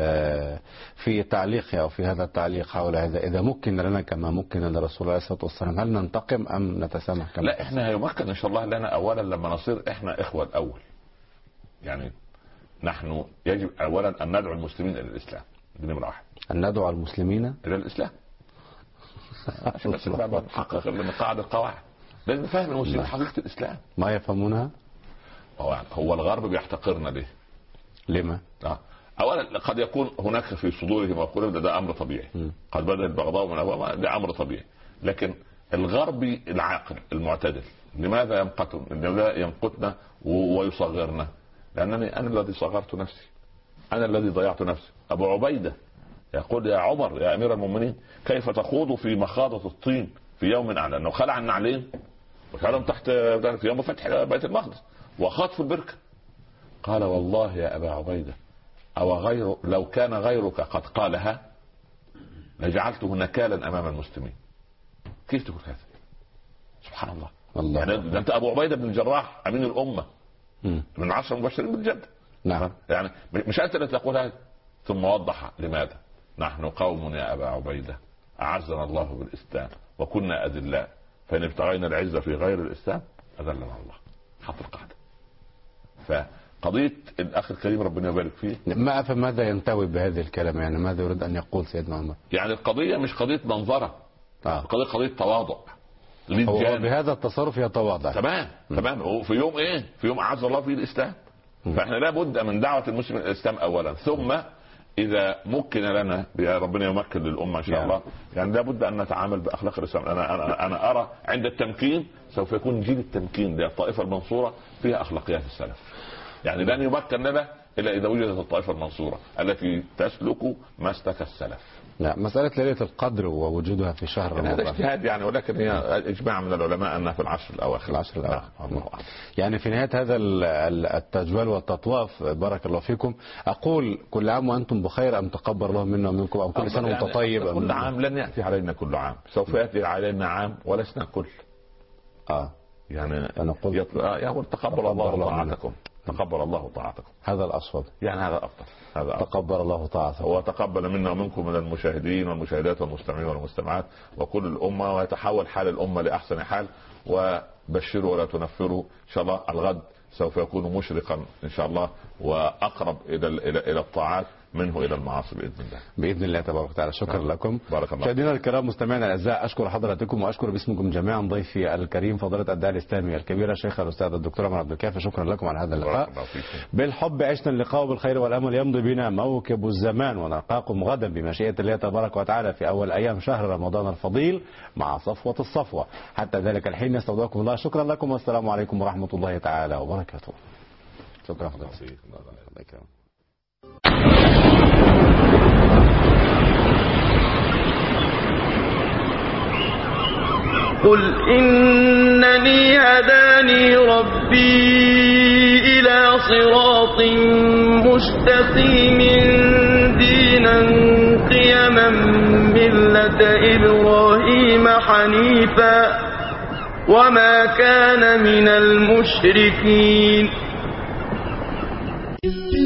في تعليق أو في هذا التعليق حول هذا، إذا ممكن لنا كما ممكن لرسول الله عليه الصلاة والسلام، هل ننتقم أم نتسامح كما؟ لا، إحنا يمكن إن شاء الله لنا أولا لما نصير إحنا إخوة الأول، يعني نحن يجب اولا ان ندعو المسلمين الى الاسلام، دي نمره واحد. ان ندعو المسلمين الى الاسلام عشان بس نحقق من قاعده القواعد. لازم نفهم المسلمين حقيقه الاسلام. ما يفهمونها؟ هو هو الغرب بيحتقرنا ليه؟ لما؟ اه اولا قد يكون هناك في صدورهم مقوله ده, ده امر طبيعي. م. قد بدأ البغضاء من أبواب، ده امر طبيعي. لكن الغربي العاقل المعتدل لماذا يمقتنا؟ لماذا يمقتنا ويصغرنا؟ لانني انا الذي صغرت نفسي، انا الذي ضيعت نفسي. ابو عبيده يقول يا عمر يا امير المؤمنين كيف تخوض في مخاضة الطين في يوم اعلى، انه خلع النعلين وشالهم تحت في يوم فتح بيت المقدس وخاض في البركه. قال والله يا ابا عبيده او غير لو كان غيرك قد قالها لجعلته نكالا امام المسلمين. كيف تقول هذا؟ سبحان الله. الله يعني ده انت ابو عبيده بن الجراح امين الامه م. من عشر مبشرين بالجنه. نعم. يعني مش انت اللي تقول هذا. ثم وضح لماذا؟ نحن قوم يا ابا عبيده اعزنا الله بالاسلام وكنا اذلاء فان ابتغينا العزه في غير الاسلام اذلنا الله. حط القاعده. فقضيه الاخ الكريم ربنا يبارك فيه، ما افهم ماذا ينتوي بهذه الكلام، يعني ماذا يريد ان يقول سيدنا عمر؟ يعني القضيه مش قضيه منظره، آه. القضيه قضيه تواضع. هو بهذا التصرف يتواضع. تمام تمام. وفي يوم ايه؟ في يوم اعز الله فيه الاسلام. م. فاحنا لابد من دعوه المسلم الاسلام اولا، ثم اذا مكن لنا يا ربنا يمكن للامه ان شاء يعني. الله يعني لابد ان نتعامل باخلاق الاسلام. انا انا انا ارى عند التمكين سوف يكون جيل التمكين للطائفه المنصوره فيها اخلاقيات السلف. يعني لن يمكن لنا الا اذا وجدت الطائفه المنصوره التي تسلك مسلك السلف. لا مسألة ليلة القدر ووجودها في شهر رمضان يعني هذا اجتهاد يعني، ولكن هي اجماع من العلماء انها في العشر الاواخر. العشر الاواخر. نعم. يعني في نهاية هذا التجوال والتطواف بارك الله فيكم اقول كل عام وانتم بخير، ام تقبل الله منا ومنكم، ام كل سنة وانتم طيب. كل عام لن ياتي علينا كل عام، سوف ياتي علينا عام ولسنا كل. اه يعني نقول يقول تقبل الله طاعتكم، تقبل الله طاعتكم. هذا الأصوب، يعني هذا أفضل. هذا تقبل الله طاعتكم وتقبل منا ومنكم من المشاهدين والمشاهدات والمستمعين والمستمعات وكل الأمة، ويتحول حال الأمة لأحسن حال. وبشروا ولا تنفروا إن شاء الله. الغد سوف يكون مشرقا إن شاء الله وأقرب إلى إلى إلى الطاعات منه إلى المعاصي بإذن الله. بإذن الله تبارك وتعالى. شكرا نعم. لكم. بارك الله. مشاهدينا الكرام مستمعينا الأعزاء، أشكر حضراتكم وأشكر باسمكم جميعا ضيفي الكريم فضيلة الداعية الإسلامي الكبير الشيخ الأستاذ الدكتور عمر عبد الكافي. شكرا لكم على هذا اللقاء. بالحب عشنا اللقاء بالخير والأمل يمضي بنا موكب الزمان، ونلقاكم غدا بمشيئة الله تبارك وتعالى في أول أيام شهر رمضان الفضيل مع صفوة الصفوة. حتى ذلك الحين نستودعكم الله. شكرا لكم والسلام عليكم ورحمة الله تعالى وبركاته. شكرا حضرتك. قل إنني هداني ربي إلى صراط مستقيم دينا قيما ملة إبراهيم حنيفا وما كان من المشركين.